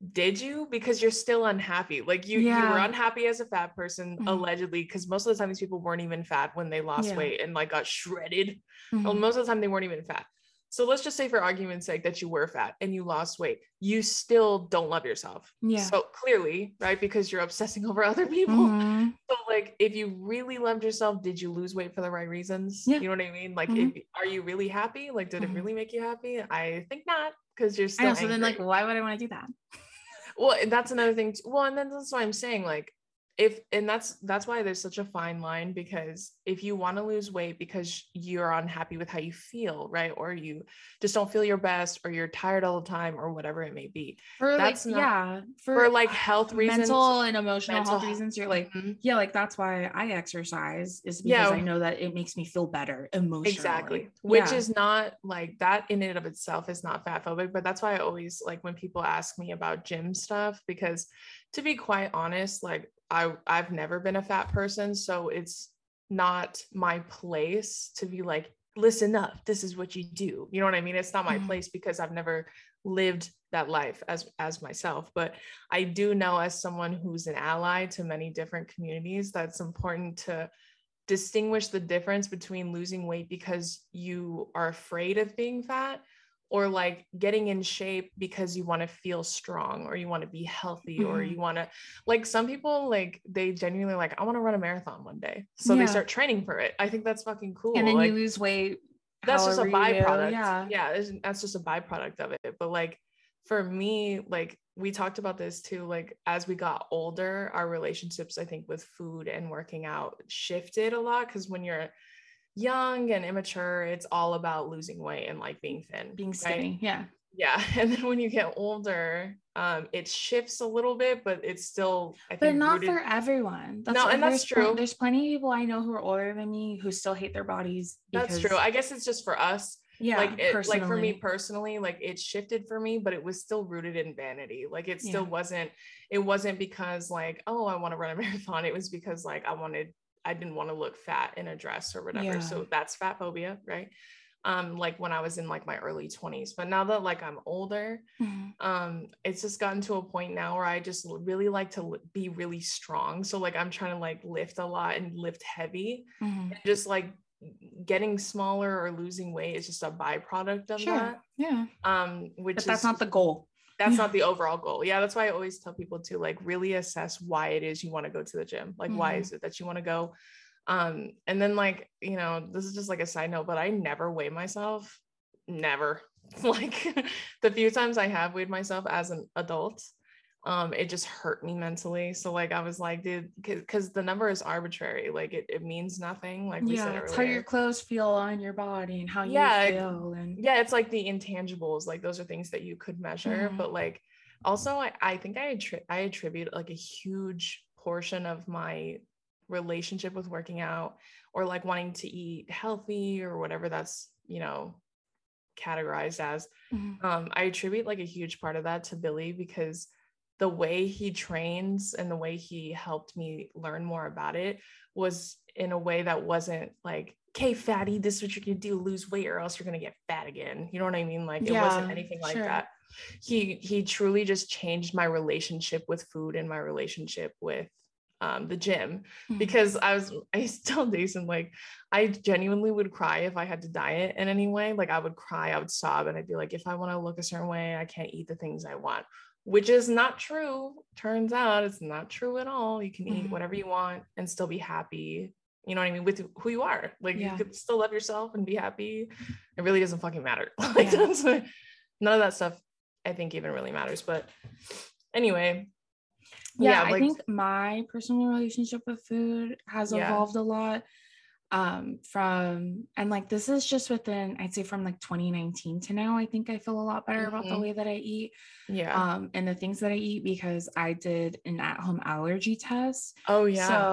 did you? Because you're still unhappy. Like you, Yeah. you were unhappy as a fat person, Mhm. allegedly, because most of the time these people weren't even fat when they lost Yeah. weight and like got shredded. Mhm. Well, most of the time they weren't even fat. So let's just say for argument's sake that you were fat and you lost weight. You still don't love yourself. Yeah. So clearly, right? Because you're obsessing over other people. Mhm. So like, if you really loved yourself, did you lose weight for the right reasons? Yeah. You know what I mean? Like, Mhm. if, are you really happy? Like, did Mhm. it really make you happy? I think not, because you're I still know. So then, angry. like, why would I want to do that? Well, and that's another thing too. Well, and then that's why I'm saying, like, if and that's that's why there's such a fine line, because if you want to lose weight because you're unhappy with how you feel, right, or you just don't feel your best, or you're tired all the time, or whatever it may be, For that's like, not yeah, for like health reasons, mental and emotional mental health health- reasons. You're like, Mhm. yeah, like that's why I exercise, is because Yeah. I know that it makes me feel better emotionally. Exactly. Which Yeah. is not like that in and of itself is not fat phobic, but that's why I always like when people ask me about gym stuff, because to be quite honest, like I I've never been a fat person, so it's not my place to be like, listen up, this is what you do. You know what I mean? It's not my Mhm. place because I've never lived that life as as myself, but I do know, as someone who's an ally to many different communities, that's important to distinguish the difference between losing weight because you are afraid of being fat, or like getting in shape because you want to feel strong, or you want to be healthy, or Mhm. you want to, like, some people, like, they genuinely like, I want to run a marathon one day, so they Yeah. start training for it. I think that's fucking cool. And then like you lose weight. that's just a however you do. byproduct. Yeah. Yeah, it's- that's just a byproduct of it. But like for me, like we talked about this too, like as we got older, our relationships, I think, with food and working out shifted a lot, because when you're young and immature, it's all about losing weight and like being thin, Being right? skinny. Yeah. Yeah. And then when you get older, um, it shifts a little bit, but it's still, I But think, not rooted. for everyone. That's No, what- and that's there's plen- true. there's plenty of people I know who are older than me who still hate their bodies. That's because- true. I guess it's just for us. Yeah. like it, like for me personally. personally, like it shifted for me, but it was still rooted in vanity. Like it still Yeah. wasn't, it wasn't because like, oh, I want to run a marathon. It was because like I wanted, I didn't want to look fat in a dress or whatever. Yeah. So that's fat phobia, right? Um, like when I was in like my early twenties. But now that like I'm older, Mhm. um, it's just gotten to a point now where I just really like to li- be really strong. So like I'm trying to like lift a lot and lift heavy, Mhm. and just like getting smaller or losing weight is just a byproduct of Sure. that. Yeah. Um, which But is that's not the goal. that's Yeah. not the overall goal. Yeah, that's why I always tell people to like really assess why it is you want to go to the gym. Like, why Mhm. is it that you want to go? Um, and then like, you know, this is just like a side note, but I never weigh myself. Never. Like the few times I have weighed myself as an adult, um, it just hurt me mentally. So like I was like, dude, because the number is arbitrary. Like it, it means nothing. Like we said Yeah. It's how earlier. your clothes feel on your body and how Yeah, you feel. And yeah, it's like the intangibles, like those are things that you could measure. Mhm. But like also I, I think I attri- I attribute like a huge portion of my relationship with working out, or like wanting to eat healthy, or whatever that's, you know, categorized as. Mhm. um I attribute like a huge part of that to Billy, because the way he trains and the way he helped me learn more about it was in a way that wasn't like, okay, fatty, this is what you're gonna do, lose weight or else you're gonna get fat again. You know what I mean? Like it wasn't Yeah, anything like sure. that. He he truly just changed my relationship with food and my relationship with um, the gym, Mhm. because I was I used to tell Jason, like I genuinely would cry if I had to diet in any way. Like I would cry, I would sob, and I'd be like, if I want to look a certain way, I can't eat the things I want, which is not true. Turns out it's not true at all. You can eat Mhm. whatever you want and still be happy. You know what I mean? With who you are. Like Yeah. you could still love yourself and be happy. It really doesn't fucking matter. Like Yeah. that's what, none of that stuff I think even really matters. But anyway. Yeah, Yeah, I like think my personal relationship with food has Yeah. evolved a lot. Um, from and like this is just within, I'd say from like twenty nineteen to now, I think I feel a lot better about the Mhm. way that I eat. yeah. Um, and the things that I eat, because I did an at-home allergy test. Oh yeah. So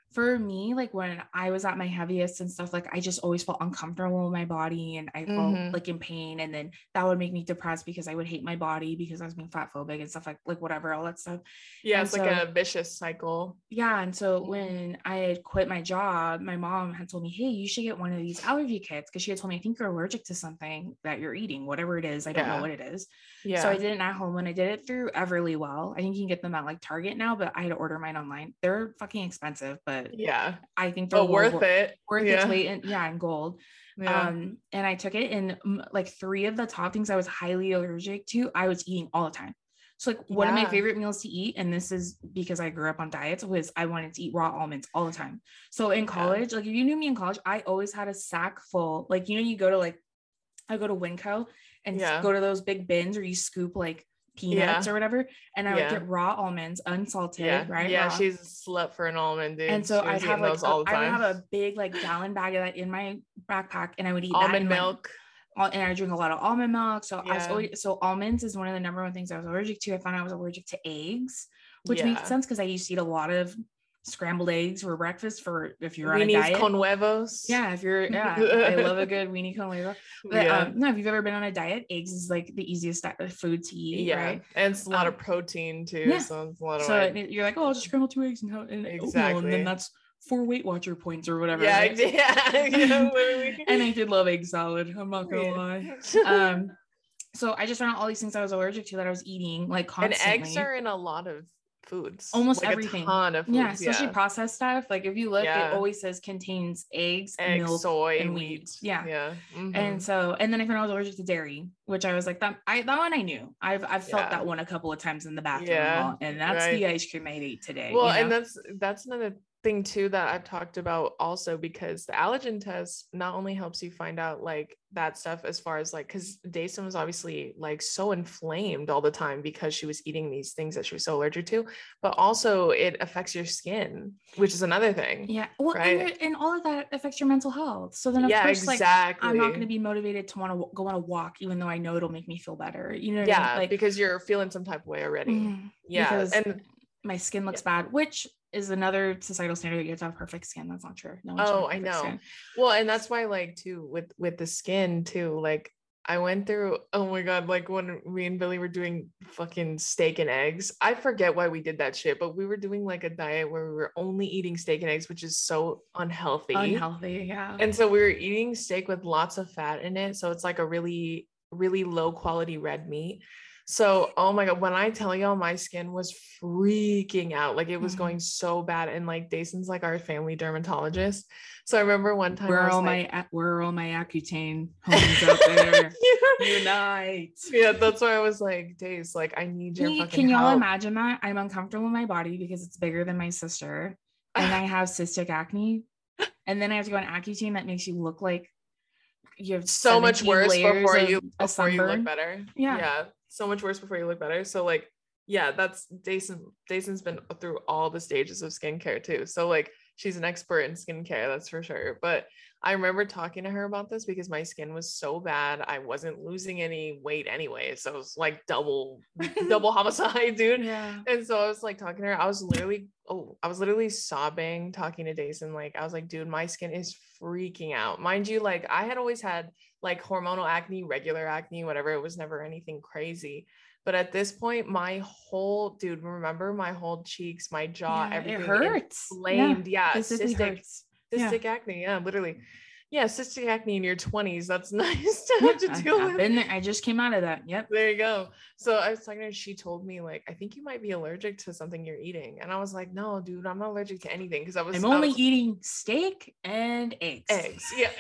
for me, like when I was at my heaviest and stuff, like I just always felt uncomfortable in my body and I felt Mhm. like in pain. And then that would make me depressed because I would hate my body because I was being fat phobic and stuff like, like whatever, all that stuff. Yeah, And it's like so- a vicious cycle. Yeah. And so Mhm. when I had quit my job, my mom had told me, hey, you should get one of these allergy kits. Cause she had told me, I think you're allergic to something that you're eating, whatever it is. I don't know Yeah. what it is. Yeah. So I did it at home and I did it through Everlywell. I think you can get them at like Target now, but I had to order mine online. They're fucking expensive, but yeah. I think they're Oh, worth worth it. worth yeah. its weight in, yeah, in gold. Yeah. Um, and I took it and mm, like three of the top things I was highly allergic to, I was eating all the time. So like one of my Yeah. favorite meals to eat, and this is because I grew up on diets, was I wanted to eat raw almonds all the time. So in Yeah. college, like if you knew me in college, I always had a sack full. Like, you know, you go to like, I go to Winco and Yeah. go to those big bins where you scoop like peanuts Yeah. or whatever. And I Yeah. would get raw almonds, unsalted, yeah. right? Yeah, Raw. she's a slut for an almond, dude. And so She I'd was have eating like, those a, all the I would time. have a big like gallon bag of that in my backpack and I would eat that Almond in my- milk. all- and I drink a lot of almond milk. So I was Yeah. always, so almonds is one of the number one things I was allergic to. I found I was allergic to eggs, which Yeah. makes sense because I used to eat a lot of scrambled eggs for breakfast for if you're on a Weenies diet. con huevos. Yeah, if you're, yeah, I love a good weenie con huevo. But yeah. um, no, if you've ever been on a diet, eggs is like the easiest di- food to eat, yeah. right? And it's a lot Um, of protein too. yeah. So it's a lot of So like, it- you're like, oh, I'll just scramble two eggs and, how, and oatmeal, and Exactly. then that's four Weight Watcher points or whatever. yeah, right? yeah, yeah, literally. And I did love egg salad. I'm not gonna Yeah. lie. Um, so I just found out all these things I was allergic to that I was eating like And constantly. eggs are in a lot of foods. Almost like everything. A ton of foods. Yeah, especially yeah. processed stuff. Like if you look, Yeah. it always says contains eggs, Egg, milk, soy, and wheat. wheat. Yeah. Yeah. Mhm. And so, and then I found out I was allergic to dairy, which I was like, that I that one I knew. I've I've felt Yeah. that one a couple of times in the bathroom, Yeah, and that's right. the ice cream I ate today. well, you know? and that's that's another thing too that I've talked about also, because the allergen test not only helps you find out like that stuff as far as like, because Dayson was obviously like so inflamed all the time because she was eating these things that she was so allergic to, but also it affects your skin, which is another thing. yeah, well, right? and, and all of that affects your mental health. So then, of Yeah, course, like exactly. I'm not going to be motivated to want to go on a walk, even though I know it'll make me feel better. You know what I yeah, mean? Like, because you're feeling some type of way already. mm, Yeah, because and my skin looks bad, which is another societal standard. You have to have perfect skin. That's not true. No one should have oh, I perfect know. skin. Well, and that's why like too with with the skin too, like I went through, oh my god, like when me and Billy were doing fucking steak and eggs. I forget why we did that shit, but we were doing like a diet where we were only eating steak and eggs, which is so unhealthy. Unhealthy, yeah. And so we were eating steak with lots of fat in it, so it's like a really really low quality red meat. So, oh my god, when I tell y'all, my skin was freaking out. Like it was Mhm. going so bad. And like Dayson's like our family dermatologist. So I remember one time where I are was all like, my where are all my Accutane homies out there? yeah. Unite. Yeah, that's why I was like, Days, like I need your Can, you- fucking can y'all help. imagine that? I'm uncomfortable in my body because it's bigger than my sister, and I have cystic acne, and then I have to go on Accutane that makes you look like you have So much seventeen worse layers before of you a before you look sunburn. better. Yeah. Yeah. So much worse before you look better. So like, yeah, that's Dayson. Dayson's been through all the stages of skincare too. So like she's an expert in skincare, that's for sure. But I remember talking to her about this because my skin was so bad. I wasn't losing any weight anyway. So it was like double, double homicide, dude. Yeah. And so I was like talking to her. I was literally, oh, I was literally sobbing talking to Dayson. Like I was like, dude, my skin is freaking out. Mind you, like I had always had like hormonal acne, regular acne, whatever. It was never anything crazy. But at this point, my whole dude, remember my whole cheeks, my jaw, Yeah, everything it hurts. inflamed. Yeah, physically cystic, hurts. Yeah. cystic acne. Yeah, literally. Yeah, cystic acne in your twenties. That's nice to Yeah, have to I- deal I've with. been there. I just came out of that. Yep. There you go. So I was talking to her, she told me like, I think you might be allergic to something you're eating. And I was like, no, dude, I'm not allergic to anything. Cause I was I'm I only was- eating steak and eggs. eggs. Yeah.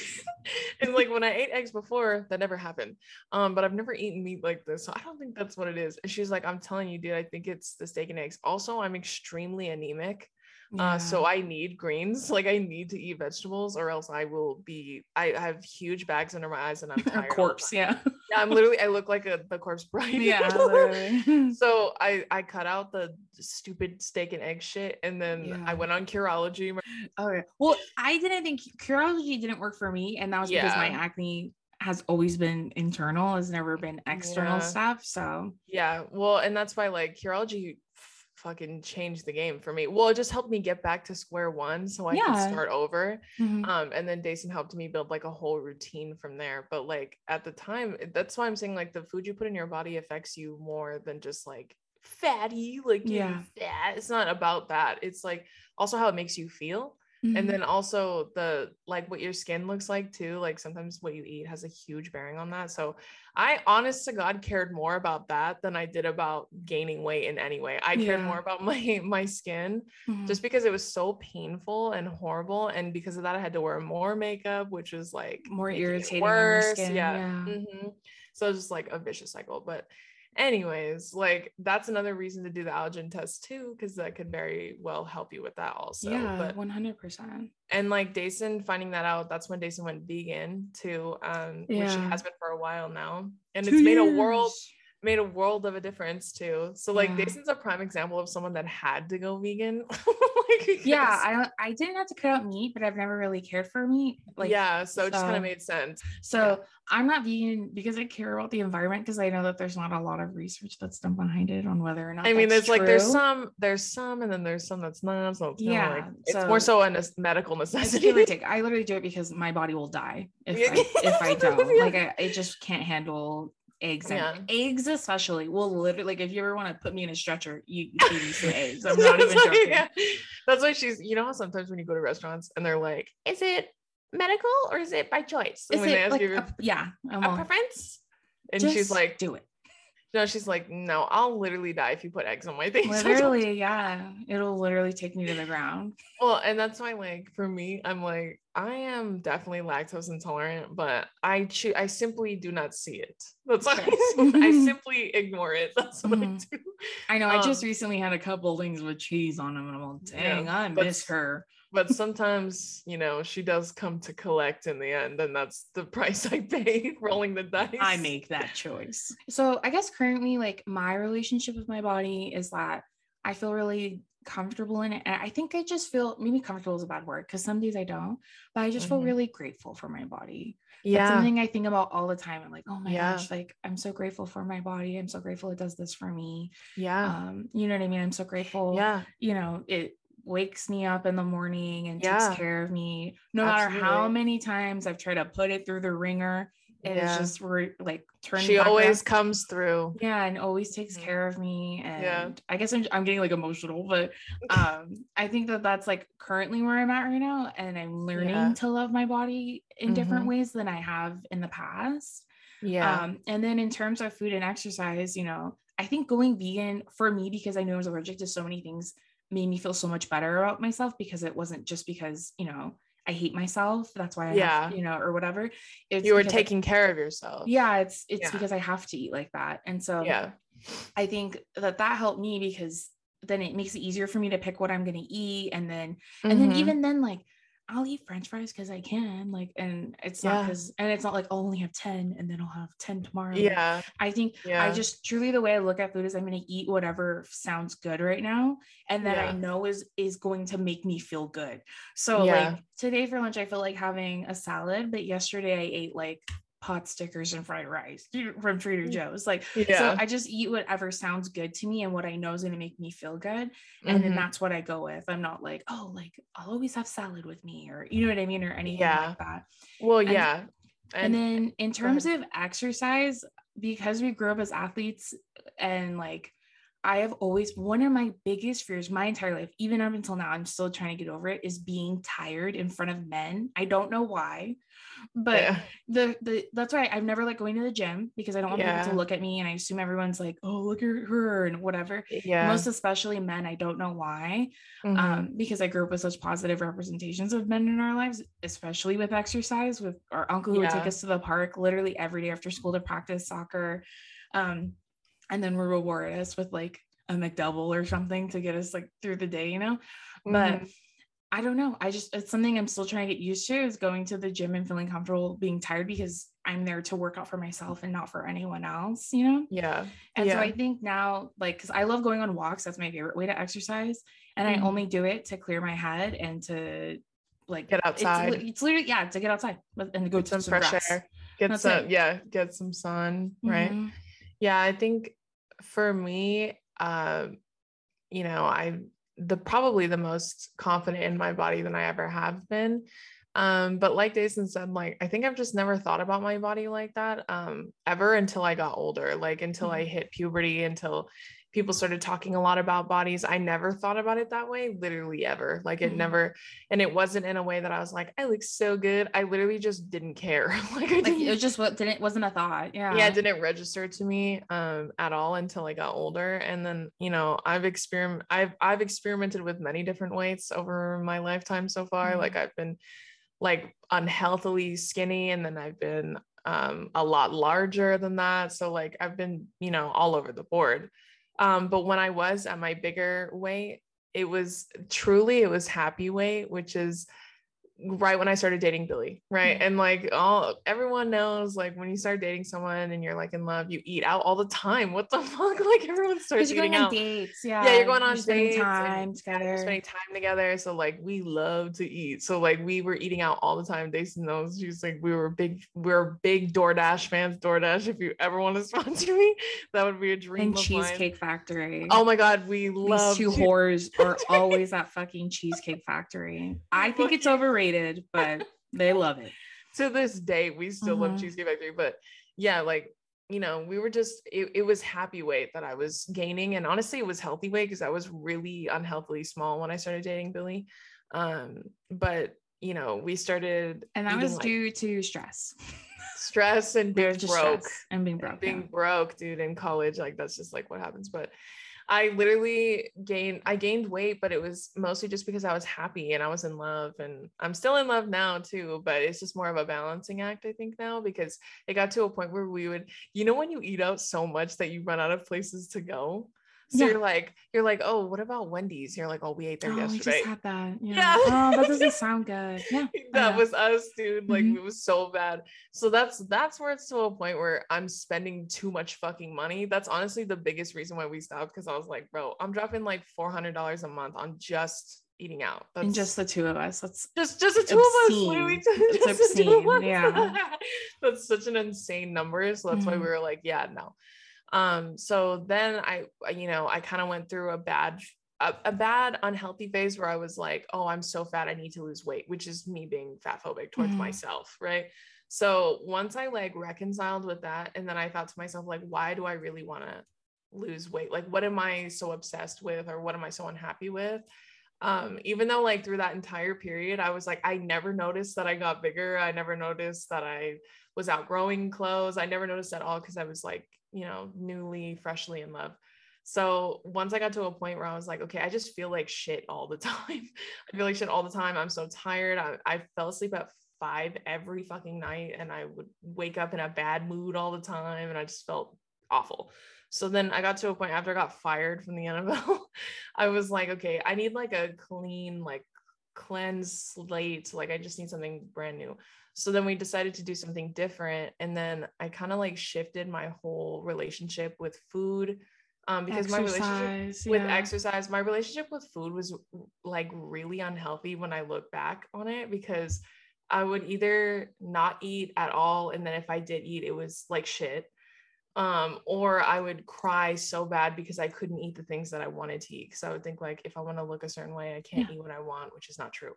And like when I ate eggs before, that never happened. Um, but I've never eaten meat like this. So I don't think that's what it is. And she's like, I'm telling you, dude, I think it's the steak and eggs. Also, I'm extremely anemic. Yeah. Uh, so I need greens, like I need to eat vegetables, or else I will be. I have huge bags under my eyes, and I'm a tired all the corpse. time. Yeah. Yeah, I'm literally. I look like a the corpse bride. Yeah. Literally. So I I cut out the stupid steak and egg shit, and then Yeah. I went on Curology. Okay. Well, I didn't think Curology didn't work for me, and that was because my Yeah. acne has always been internal, has never been external Yeah. stuff. So Yeah, well, and that's why like Curology fucking changed the game for me. Well, it just helped me get back to square one so I Yeah. could start over. Mhm. Um, and then Dason helped me build like a whole routine from there. But like at the time, that's why I'm saying like the food you put in your body affects you more than just like fatty, like Yeah. yeah, fat. It's not about that. It's like also how it makes you feel. Mhm. And then also the like what your skin looks like too. Like sometimes what you eat has a huge bearing on that. So I honest to God cared more about that than I did about gaining weight in any way. I cared Yeah. more about my my skin Mhm. just because it was so painful and horrible. And because of that, I had to wear more makeup, which was like More making it irritating on your worse. skin, Yeah. yeah. Mhm. So it's just like a vicious cycle. But anyways, like that's another reason to do the allergen test too, because that could very well help you with that also. yeah, But one hundred percent. and like Dason finding that out, that's when Dason went vegan too, um, which she Yeah. has been for a while now, and Two it's made a world years. made a world of a difference too. So like Yeah. Dason's a prime example of someone that had to go vegan. Like, Yeah, yes. I don't I didn't have to cut out meat, but I've never really cared for meat. Like yeah, so it just kind so- of made sense. So I'm not vegan because I care about the environment, because I know that there's not a lot of research that's done behind it on whether or not I mean, that's there's like there's true. some there's some and then there's some that's not. So it's yeah, Yeah, like it's so- more so a ne- medical It's necessity. give or take. I literally do it because my body will die if Yeah. I if I don't. Yeah. Like I, it just can't handle eggs. And Yeah. eggs especially will literally, like, if you ever want to put me in a stretcher, you feed me some eggs. I'm not even joking. Yeah. That's why she's, you know how sometimes when you go to restaurants and they're like, is it medical or is it by choice? And Is when they it ask like you a, yeah, I'm a all, preference, and just she's like, do it. no, she's like, no, I'll literally die if you put eggs on my thing. Literally, yeah, it'll literally take me to the ground. Well, and that's why, like, for me, I'm like, I am definitely lactose intolerant, but I choose, I simply do not see it. That's why Sure. I simply ignore it. That's what Mhm. I do. I know. I just Um, recently had a couple things with cheese on them, and I'm like, dang, Yeah, I but- miss her. But sometimes, you know, she does come to collect in the end, and that's the price I pay rolling the dice. I make that choice. So I guess currently, like, my relationship with my body is that I feel really comfortable in it. And I think I just feel, maybe comfortable is a bad word because some days I don't, but I just feel Mhm. really grateful for my body. That's Yeah. something I think about all the time. I'm like, oh my Yeah. gosh, like, I'm so grateful for my body. I'm so grateful it does this for me. Yeah. Um, you know what I mean? I'm so grateful. Yeah. You know, it wakes me up in the morning and Yeah. takes care of me. No matter how Absolutely. many times I've tried to put it through the ringer, it is Yeah. just re- like turned She back always around. comes through. Yeah, and always takes Mhm. care of me. And Yeah. I guess I'm, I'm getting like emotional, but um I think that that's like currently where I'm at right now, and I'm learning Yeah. to love my body in different Mhm. ways than I have in the past. Yeah. Um, and then in terms of food and exercise, you know, I think going vegan for me, because I knew I was allergic to so many things, made me feel so much better about myself, because it wasn't just because, you know, I hate myself. That's why I Yeah. have, you know, or whatever. It's You were because I- taking care of yourself. yeah, it's it's Yeah. because I have to eat like that. And so Yeah. I think that that helped me, because then it makes it easier for me to pick what I'm going to eat. And then, and then Mhm. even then, like, I'll eat French fries because I can, like, and it's not Yeah. because, and it's not like I'll only have ten and then I'll have ten tomorrow. Like, Yeah. I think Yeah. I just truly, the way I look at food is I'm going to eat whatever sounds good right now, and that I Yeah. know is is going to make me feel good. So Yeah. like today for lunch, I feel like having a salad, but yesterday I ate like pot stickers and fried rice from Trader Joe's. Like, so Yeah. I just eat whatever sounds good to me and what I know is going to make me feel good. And then Mhm. that's what I go with. I'm not like, oh, like I'll always have salad with me, or you know what I mean, or anything Yeah. like that. Well, and- yeah. And, then in terms ahead. of exercise, because we grew up as athletes, and like I have always, one of my biggest fears my entire life, even up until now, I'm still trying to get over it, is being tired in front of men. I don't know why, but yeah. the the that's why I've never liked going to the gym, because I don't want people Yeah. to look at me and I assume everyone's like, oh, look at her and whatever. Yeah. Most especially men. I don't know why. Mhm. Um, because I grew up with such positive representations of men in our lives, especially with exercise, with our uncle who would take Yeah. us to the park literally every day after school to practice soccer. Um, and then would reward us with like a McDouble or something to get us like through the day, you know? But Mhm. I don't know. I just, it's something I'm still trying to get used to, is going to the gym and feeling comfortable being tired, because I'm there to work out for myself and not for anyone else, you know? Yeah. And yeah. so I think now, like, because I love going on walks, that's my favorite way to exercise. And Mhm. I only do it to clear my head and to like Get outside. It's, li- it's literally, yeah, to get outside and to go Get to some some fresh grass. air. Get That's some, it. yeah, get some sun, right? Mhm. Yeah, I think for me, um, you know, I, the, probably the most confident in my body than I ever have been. Um, but like Dason said, like, I think I've just never thought about my body like that, um, ever until I got older, like until I hit puberty, until people started talking a lot about bodies. I never thought about it that way, literally ever. Like it Mm-hmm. never, and it wasn't in a way that I was like, I look so good. I literally just didn't care. like, I Like didn't, it was just what didn't wasn't a thought. Yeah. yeah, it didn't register to me um at all until I got older. And then, you know, I've experiment I've I've experimented with many different weights over my lifetime so far. Mm-hmm. Like I've been like unhealthily skinny, and then I've been um a lot larger than that. So like I've been, you know, all over the board. Um, but when I was at my bigger weight, it was truly, it was happy weight, which is right when I started dating Billy, right? Mm-hmm. And like all everyone knows, like when you start dating someone and you're like in love, you eat out all the time. What the fuck? Like everyone starts You're eating going on out. dates, yeah. Yeah, you're going on you're spending dates time and, together. yeah, you're spending time together. So like we love to eat. So like we were eating out all the time. Dason knows. She's like, we were big, we we're big DoorDash fans. DoorDash, if you ever want to sponsor me, that would be a dream. And of Cheesecake mine. Factory. Oh my god, we love These two cheese- whores are always at fucking Cheesecake Factory. I think it's overrated, but they love it. To this day, we still Mhm. love Cheesecake Factory. But yeah, like, you know, we were just, it, it was happy weight that I was gaining. And honestly, it was healthy weight because I was really unhealthily small when I started dating Billy. Um, but, you know, we started. And that eating, was like, due to stress. stress and being Just broke. stress and being broke. being yeah. broke, dude, in college. Like that's just like what happens. But I literally gained I gained weight, but it was mostly just because I was happy and I was in love, and I'm still in love now too, but it's just more of a balancing act, I think, now, because it got to a point where we would, you know, when you eat out so much that you run out of places to go. So Yeah. you're like, you're like, oh, what about Wendy's? You're like, oh, we ate there Oh, we yesterday. just had that. Yeah. Yeah. Oh, that doesn't sound good. Yeah. That know. was us, dude. Like Mhm. it was so bad. So that's that's where it's to a point where I'm spending too much fucking money. That's honestly the biggest reason why we stopped, because I was like, bro, I'm dropping like four hundred dollars a month on just eating out. That's And just the two of us. That's just just the two obscene. of us. Literally, It's just the two of obscene, us. yeah. That's such an insane number. So that's why Mhm. we were like, yeah, no. Um, so then I, you know, I kind of went through a bad, a, a bad unhealthy phase where I was like, oh, I'm so fat, I need to lose weight, which is me being fat phobic towards Mhm. myself, right? So once I like reconciled with that, and then I thought to myself, like, why do I really want to lose weight? Like, what am I so obsessed with, or what am I so unhappy with? Um, even though like through that entire period, I was like, I never noticed that I got bigger. I never noticed that I was outgrowing clothes. I never noticed at all, because I was like, you know, newly, freshly in love. So once I got to a point where I was like, okay, I just feel like shit all the time. I feel like shit all the time. I'm so tired. I, I fell asleep at five every fucking night, and I would wake up in a bad mood all the time, and I just felt awful. So then I got to a point after I got fired from the N F L, I was like, okay, I need like a clean, like cleanse slate. Like I just need something brand new. So then we decided to do something different. And then I kind of like shifted my whole relationship with food. Um, because exercise, my relationship with yeah. exercise, my relationship with food was like really unhealthy when I look back on it, because I would either not eat at all, and then if I did eat, it was like shit. Um, or I would cry so bad because I couldn't eat the things that I wanted to eat. Because I would think like, if I want to look a certain way, I can't Yeah. eat what I want, which is not true.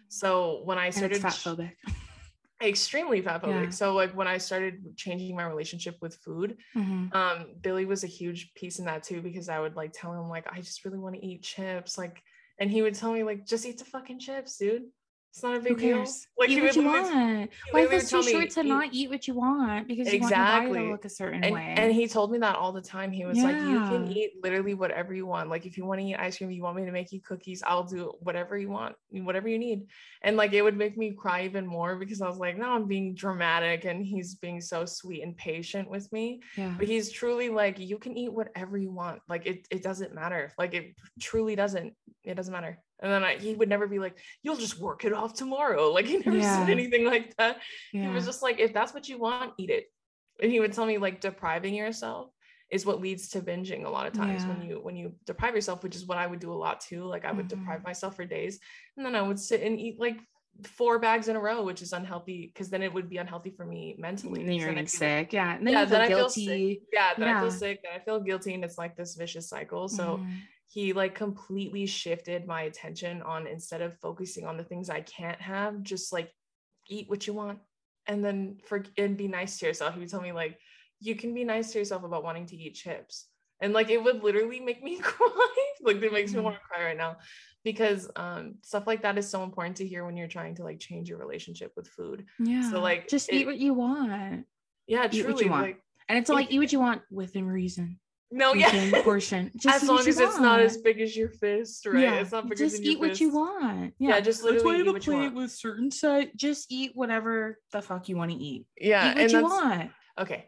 So when I And started it's fat phobic. extremely fat phobic. Yeah. So like when I started changing my relationship with food, Mhm. um, Billy was a huge piece in that too, because I would like tell him like, I just really want to eat chips. Like, and he would tell me like, just eat the fucking chips, dude. It's not a big Who deal. cares? Like eat he what would you literally- want. he Life literally is would too tell me, short to eat- not eat what you want because you want your body Exactly. to look a certain and, way. and he told me that all the time. He was like, you can Yeah. eat literally whatever you want. Like if you want to eat ice cream, you want me to make you cookies, I'll do whatever you want, whatever you need. And like it would make me cry even more, because I was like, no, I'm being dramatic, and he's being so sweet and patient with me. yeah. But he's truly like, you can eat whatever you want. Like it, it doesn't matter. Like it truly doesn't. It doesn't matter. And then I, he would never be like, you'll just work it off tomorrow. Like he never Yeah. said anything like that. yeah. He was just like, if that's what you want, eat it. And he would tell me like, depriving yourself is what leads to binging a lot of times. Yeah. When you when you deprive yourself, which is what I would do a lot too. Like I would Mhm. deprive myself for days, and then I would sit and eat like four bags in a row, which is unhealthy, because then it would be unhealthy for me mentally. And then you're So getting I'd be like, sick. Yeah. And then yeah, you feel then I feel guilty. sick. Yeah, then I Yeah. feel sick, then I feel guilty, and it's like this vicious cycle. So Mhm. he like completely shifted my attention on, instead of focusing on the things I can't have, just like eat what you want and then for and be nice to yourself. He would tell me like, you can be nice to yourself about wanting to eat chips. And like, it would literally make me cry. Like it makes me want to cry right now, because um, stuff like that is so important to hear when you're trying to like change your relationship with food. Yeah. So like, just it, eat what you want. Yeah, eat truly. What you want. Like, and it's like, eat what you want within reason. No, within yeah. portion. Just as long as it's not as big as your fist, right? Yeah. It's not bigger just than eat your what fist. you want. Yeah, yeah just literally eat what you want. With certain size, just eat whatever the fuck you want to eat. Yeah, eat what and you that's, want. Okay,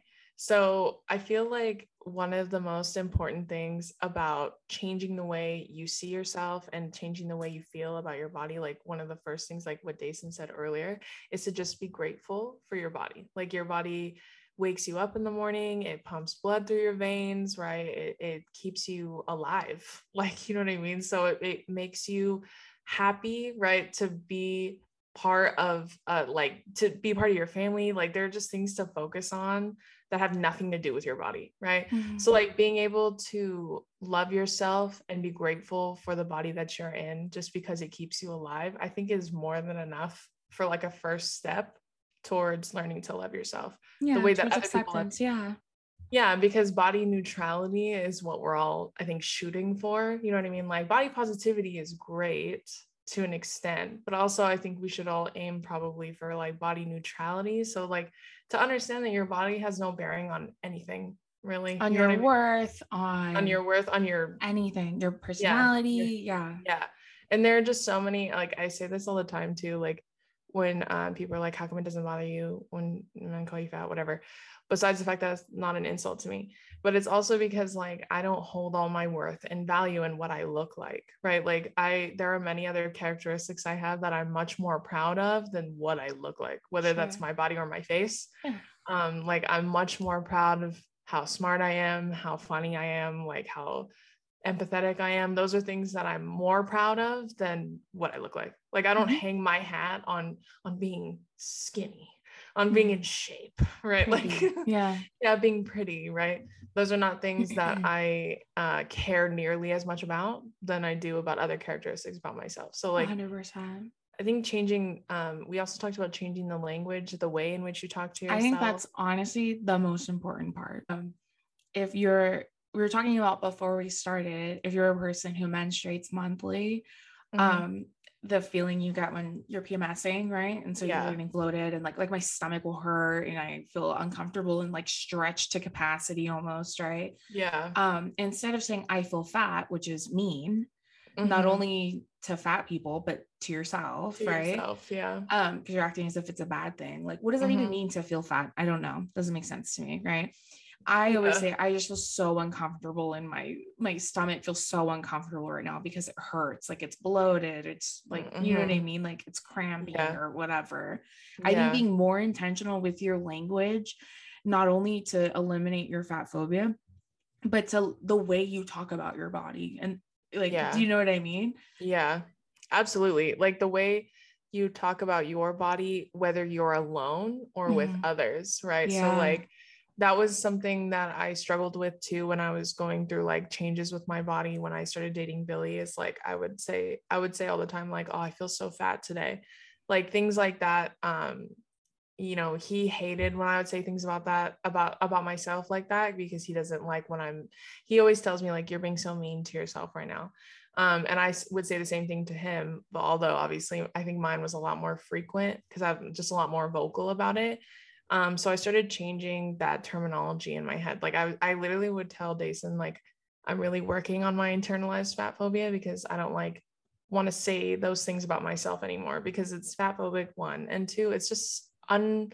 so I feel like one of the most important things about changing the way you see yourself and changing the way you feel about your body, like one of the first things, like what Dason said earlier, is to just be grateful for your body. Like your body wakes you up in the morning, it pumps blood through your veins, right? It, it keeps you alive, like, you know what I mean? So it, it makes you happy, right? To be part of, uh, like to be part of your family. Like there are just things to focus on that have nothing to do with your body, right? Mm-hmm. So like being able to love yourself and be grateful for the body that you're in, just because it keeps you alive, I think is more than enough for like a first step towards learning to love yourself. Yeah, the way that other acceptance. people Yeah. Yeah, because body neutrality is what we're all, I think, shooting for. You know what I mean? Like body positivity is great to an extent, but also I think we should all aim probably for like body neutrality. So like to understand that your body has no bearing on anything, really. On you your know what I mean? worth, on on your worth, on your anything, your personality. Yeah. Yeah. Yeah. And there are just so many, like I say this all the time too, like when um, people are like, how come it doesn't bother you when men call you fat, whatever. Besides the fact that it's not an insult to me, but it's also because like, I don't hold all my worth and value in what I look like, right? Like I, there are many other characteristics I have that I'm much more proud of than what I look like, whether Sure. that's my body or my face. Yeah. Um, like I'm much more proud of how smart I am, how funny I am, like how empathetic I am. Those are things that I'm more proud of than what I look like. Like I don't mm-hmm. hang my hat on on being skinny, on being in shape, right? Pretty. Like yeah yeah being pretty, right? Those are not things that I uh care nearly as much about than I do about other characteristics about myself. So like one hundred percent. I think changing um we also talked about changing the language, the way in which you talk to yourself. I think that's honestly the most important part. Um if you're we were talking about before we started, if you're a person who menstruates monthly, mm-hmm. um, the feeling you get when you're PMSing, right? And so yeah. you're getting bloated and like, like my stomach will hurt and I feel uncomfortable and like stretched to capacity almost, right? Yeah. Um, instead of saying I feel fat, which is mean, mm-hmm. not only to fat people, but to yourself, to right? Yourself, yeah. Um, because you're acting as if it's a bad thing. Like, what does that mm-hmm. even mean to feel fat? I don't know. Doesn't make sense to me, right? I always yeah. say I just feel so uncomfortable in my my stomach feels so uncomfortable right now because it hurts, like it's bloated, it's like mm-hmm. you know what I mean, like it's cramping yeah. or whatever. Yeah. I think being more intentional with your language, not only to eliminate your fat phobia, but to the way you talk about your body and like yeah. do you know what I mean? Yeah, absolutely. Like the way you talk about your body, whether you're alone or mm-hmm. with others, right? Yeah. So like that was something that I struggled with too when I was going through like changes with my body when I started dating Billy. Is like I would say I would say all the time like, oh, I feel so fat today, like things like that. Um you know, he hated when I would say things about that about about myself like that, because he doesn't like when I'm he always tells me like, you're being so mean to yourself right now. Um and I would say the same thing to him, but although obviously I think mine was a lot more frequent because I'm just a lot more vocal about it. Um, so I started changing that terminology in my head. Like I, I literally would tell Dason, like, I'm really working on my internalized fat phobia because I don't like want to say those things about myself anymore because it's fat phobic, one, and two, it's just un,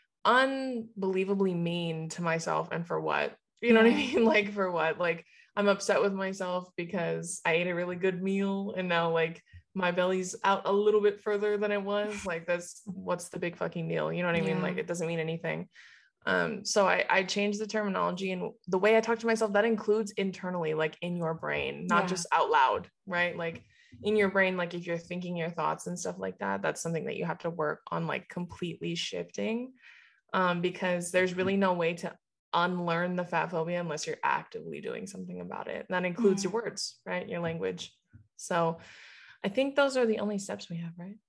unbelievably mean to myself. And for what, you know yeah. what I mean? Like for what, like I'm upset with myself because I ate a really good meal and now like my belly's out a little bit further than it was. Like that's what's the big fucking deal, you know what I mean? Yeah. Like it doesn't mean anything. Um so I I changed the terminology and the way I talk to myself. That includes internally, like in your brain, not yeah. just out loud, right? Like in your brain, like if you're thinking your thoughts and stuff like that, that's something that you have to work on, like completely shifting, um because there's really no way to unlearn the fat phobia unless you're actively doing something about it. And that includes Mm-hmm. your words, right? Your language. So I think those are the only steps we have, right?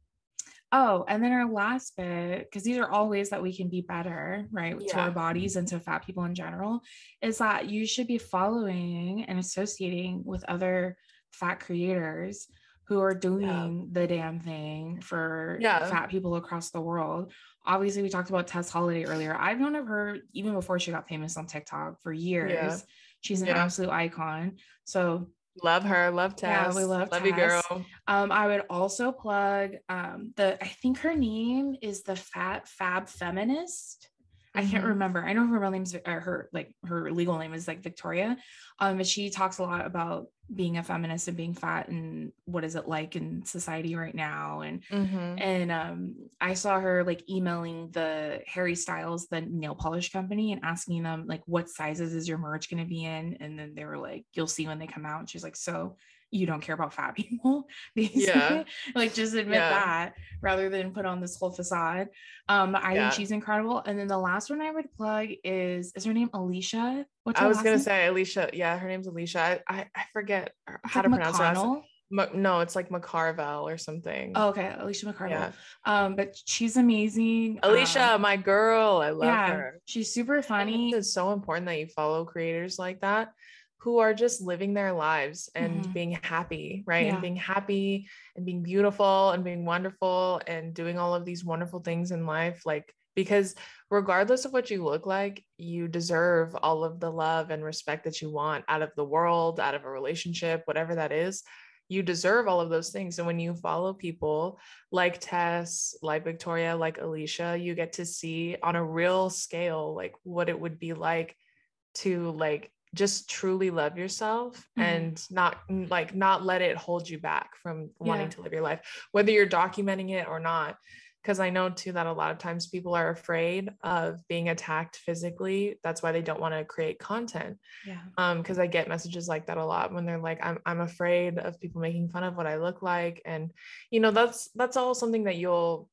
Oh, and then our last bit, because these are all ways that we can be better, right, to Yeah. our bodies and to fat people in general, is that you should be following and associating with other fat creators who are doing the damn thing for Yeah. fat people across the world. Obviously, we talked about Tess Holiday earlier. I've known of her even before she got famous on TikTok for years. Yeah. She's an Yeah. absolute icon. So Love her. Love Tess. yeah, we love Love you, Tess. girl. Um, I would also plug um the I think her name is the Fat Fab Feminist. I can't Mhm. remember. I know her real name is or her like her legal name is like Victoria. Um, but she talks a lot about being a feminist and being fat and what is it like in society right now. And Mhm. and um, I saw her like emailing the Harry Styles, the nail polish company, and asking them like, what sizes is your merch going to be in? And then they were like, you'll see when they come out. And she's like, so you don't care about fat people, basically. Yeah. Like just admit Yeah. that rather than put on this whole facade. Um, I Yeah. think she's incredible. And then the last one I would plug is is her name Alicia? What's I her was last gonna name? say Alicia. Yeah, her name's Alicia. I I, I forget It's how like to pronounce her last name. McConnell. Ma- no, it's like McCarvel or something. Oh, okay, Alicia McCardle. Yeah. Um, but she's amazing. Alicia, Um, my girl. I love yeah, her. she's super funny. It's so important that you follow creators like that who are just living their lives and Mhm. being happy, right? Yeah. And being happy and being beautiful and being wonderful and doing all of these wonderful things in life. Like, because regardless of what you look like, you deserve all of the love and respect that you want out of the world, out of a relationship, whatever that is. You deserve all of those things. And when you follow people like Tess, like Victoria, like Alicia, you get to see on a real scale, like what it would be like to like just truly love yourself Mhm. and not like not let it hold you back from wanting Yeah. to live your life, whether you're documenting it or not. Because I know too that a lot of times people are afraid of being attacked physically. That's why they don't want to create content. Yeah. Um, because I get messages like that a lot when they're like, I'm I'm afraid of people making fun of what I look like. And you know, that's that's all something that you'll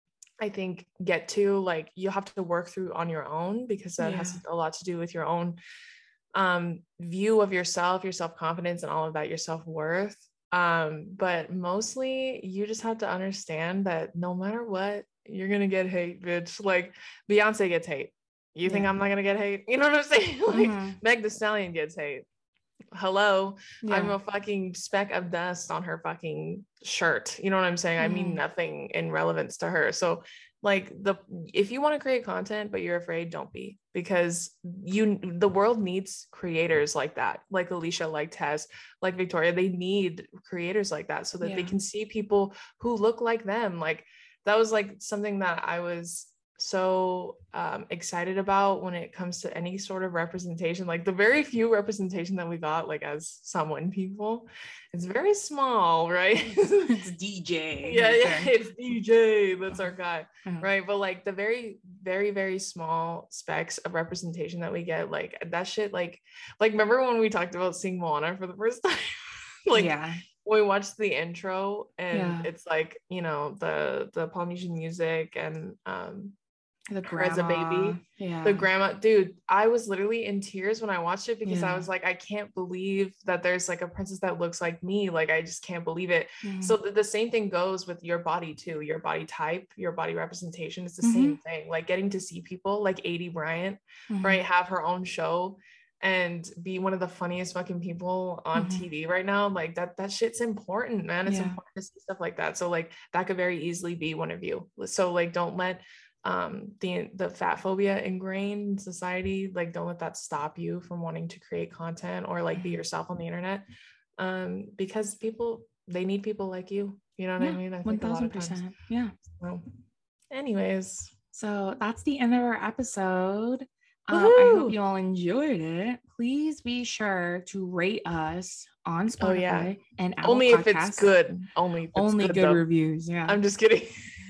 I think get to, like, you'll have to work through on your own, because that Yeah. has a lot to do with your own um view of yourself, your self-confidence, and all of that, your self-worth. Um, but mostly you just have to understand that no matter what, you're gonna get hate, bitch. Like Beyonce gets hate. You think Yeah. I'm not gonna get hate? You know what I'm saying? Like Mhm. Meg Thee Stallion gets hate. Hello, Yeah. I'm a fucking speck of dust on her fucking shirt. You know what I'm saying? I mean Mhm. nothing in relevance to her. So like the if you want to create content but you're afraid, don't be, because you the world needs creators like that, like Alicia, like Tess, like Victoria. They need creators like that so that they Yeah. can see people who look like them. Like that was like something that I was so um, excited about when it comes to any sort of representation. Like the very few representation that we got, like as Samoan people, it's very small, right? It's D J. yeah, right yeah, there. it's D J. That's our guy, Mhm. right? But like the very, very, very small specks of representation that we get, like that shit, like, like remember when we talked about seeing Moana for the first time? like, yeah. we watched the intro and Yeah. it's like, you know, the the Polynesian music and um The her as a grandma. baby. Yeah. The grandma, dude, I was literally in tears when I watched it, because I Yeah. was like, I can't believe that there's like a princess that looks like me. Like, I just can't believe it. Mhm. So th- the same thing goes with your body too, your body type, your body representation. It's the Mhm. same thing. Like getting to see people like A D Bryant, Mhm. right, have her own show and be one of the funniest fucking people on Mhm. T V right now. Like that, that shit's important, man. It's Yeah. important to see stuff like that. So like that could very easily be one of you. So like, don't let um the the fat phobia ingrained in society, like don't let that stop you from wanting to create content or like be Mhm. yourself on the internet, um because people, they need people like you, you know what Yeah, I mean? I one think a lot thousand of times. percent. Yeah. So anyways, So that's the end of our episode. Um, I hope Woohoo! you all enjoyed it. Please be sure to rate us on Spotify Oh, yeah. and Apple only if Podcasts. it's good, only if it's Only good, good though. reviews. Yeah. I'm just kidding.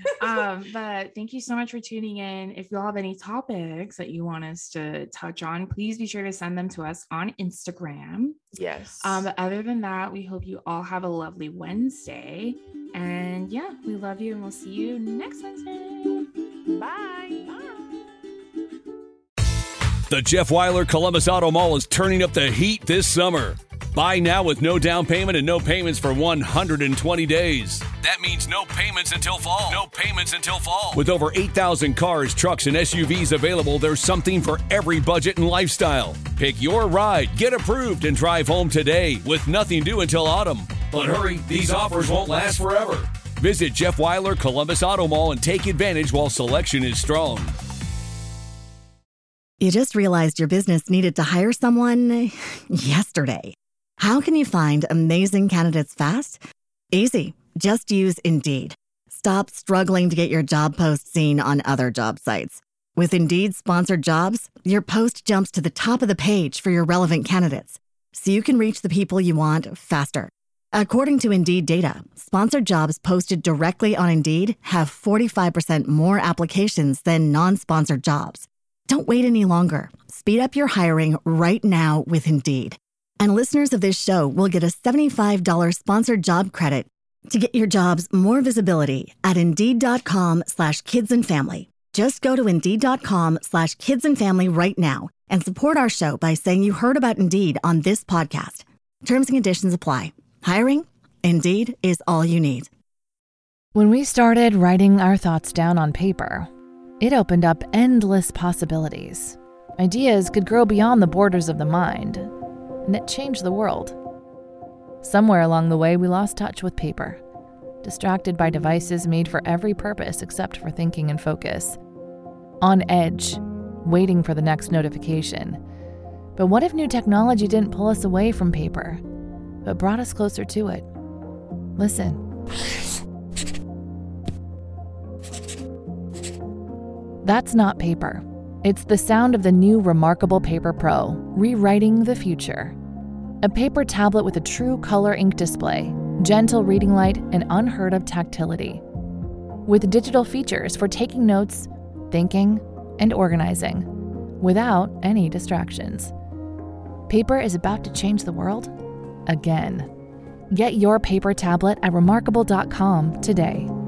um, but thank you so much for tuning in. If you all have any topics that you want us to touch on, please be sure to send them to us on Instagram. Yes. Um, but other than that, we hope you all have a lovely Wednesday. And yeah, we love you and we'll see you next Wednesday. Bye. Bye. The Jeff Weiler Columbus Auto Mall is turning up the heat this summer. Buy now with no down payment and no payments for one hundred twenty days. That means no payments until fall. No payments until fall. With over eight thousand cars, trucks, and S U Vs available, there's something for every budget and lifestyle. Pick your ride, get approved, and drive home today with nothing due until autumn. But hurry, these offers won't last forever. Visit Jeff Weiler Columbus Auto Mall and take advantage while selection is strong. You just realized your business needed to hire someone yesterday. How can you find amazing candidates fast? Easy. Just use Indeed. Stop struggling to get your job post seen on other job sites. With Indeed sponsored jobs, your post jumps to the top of the page for your relevant candidates, so you can reach the people you want faster. According to Indeed data, sponsored jobs posted directly on Indeed have forty-five percent more applications than non-sponsored jobs. Don't wait any longer. Speed up your hiring right now with Indeed. And listeners of this show will get a seventy-five dollars sponsored job credit to get your jobs more visibility at Indeed.com slash kids and family. Just go to Indeed.com slash kids and family right now and support our show by saying you heard about Indeed on this podcast. Terms and conditions apply. Hiring? Indeed is all you need. When we started writing our thoughts down on paper, it opened up endless possibilities. Ideas could grow beyond the borders of the mind, and it changed the world. Somewhere along the way, we lost touch with paper, distracted by devices made for every purpose except for thinking and focus. On edge, waiting for the next notification. But what if new technology didn't pull us away from paper, but brought us closer to it? Listen. That's not paper. It's the sound of the new Remarkable Paper Pro, rewriting the future. A paper tablet with a true color ink display, gentle reading light, and unheard of tactility. With digital features for taking notes, thinking, and organizing, without any distractions. Paper is about to change the world again. Get your paper tablet at remarkable dot com today.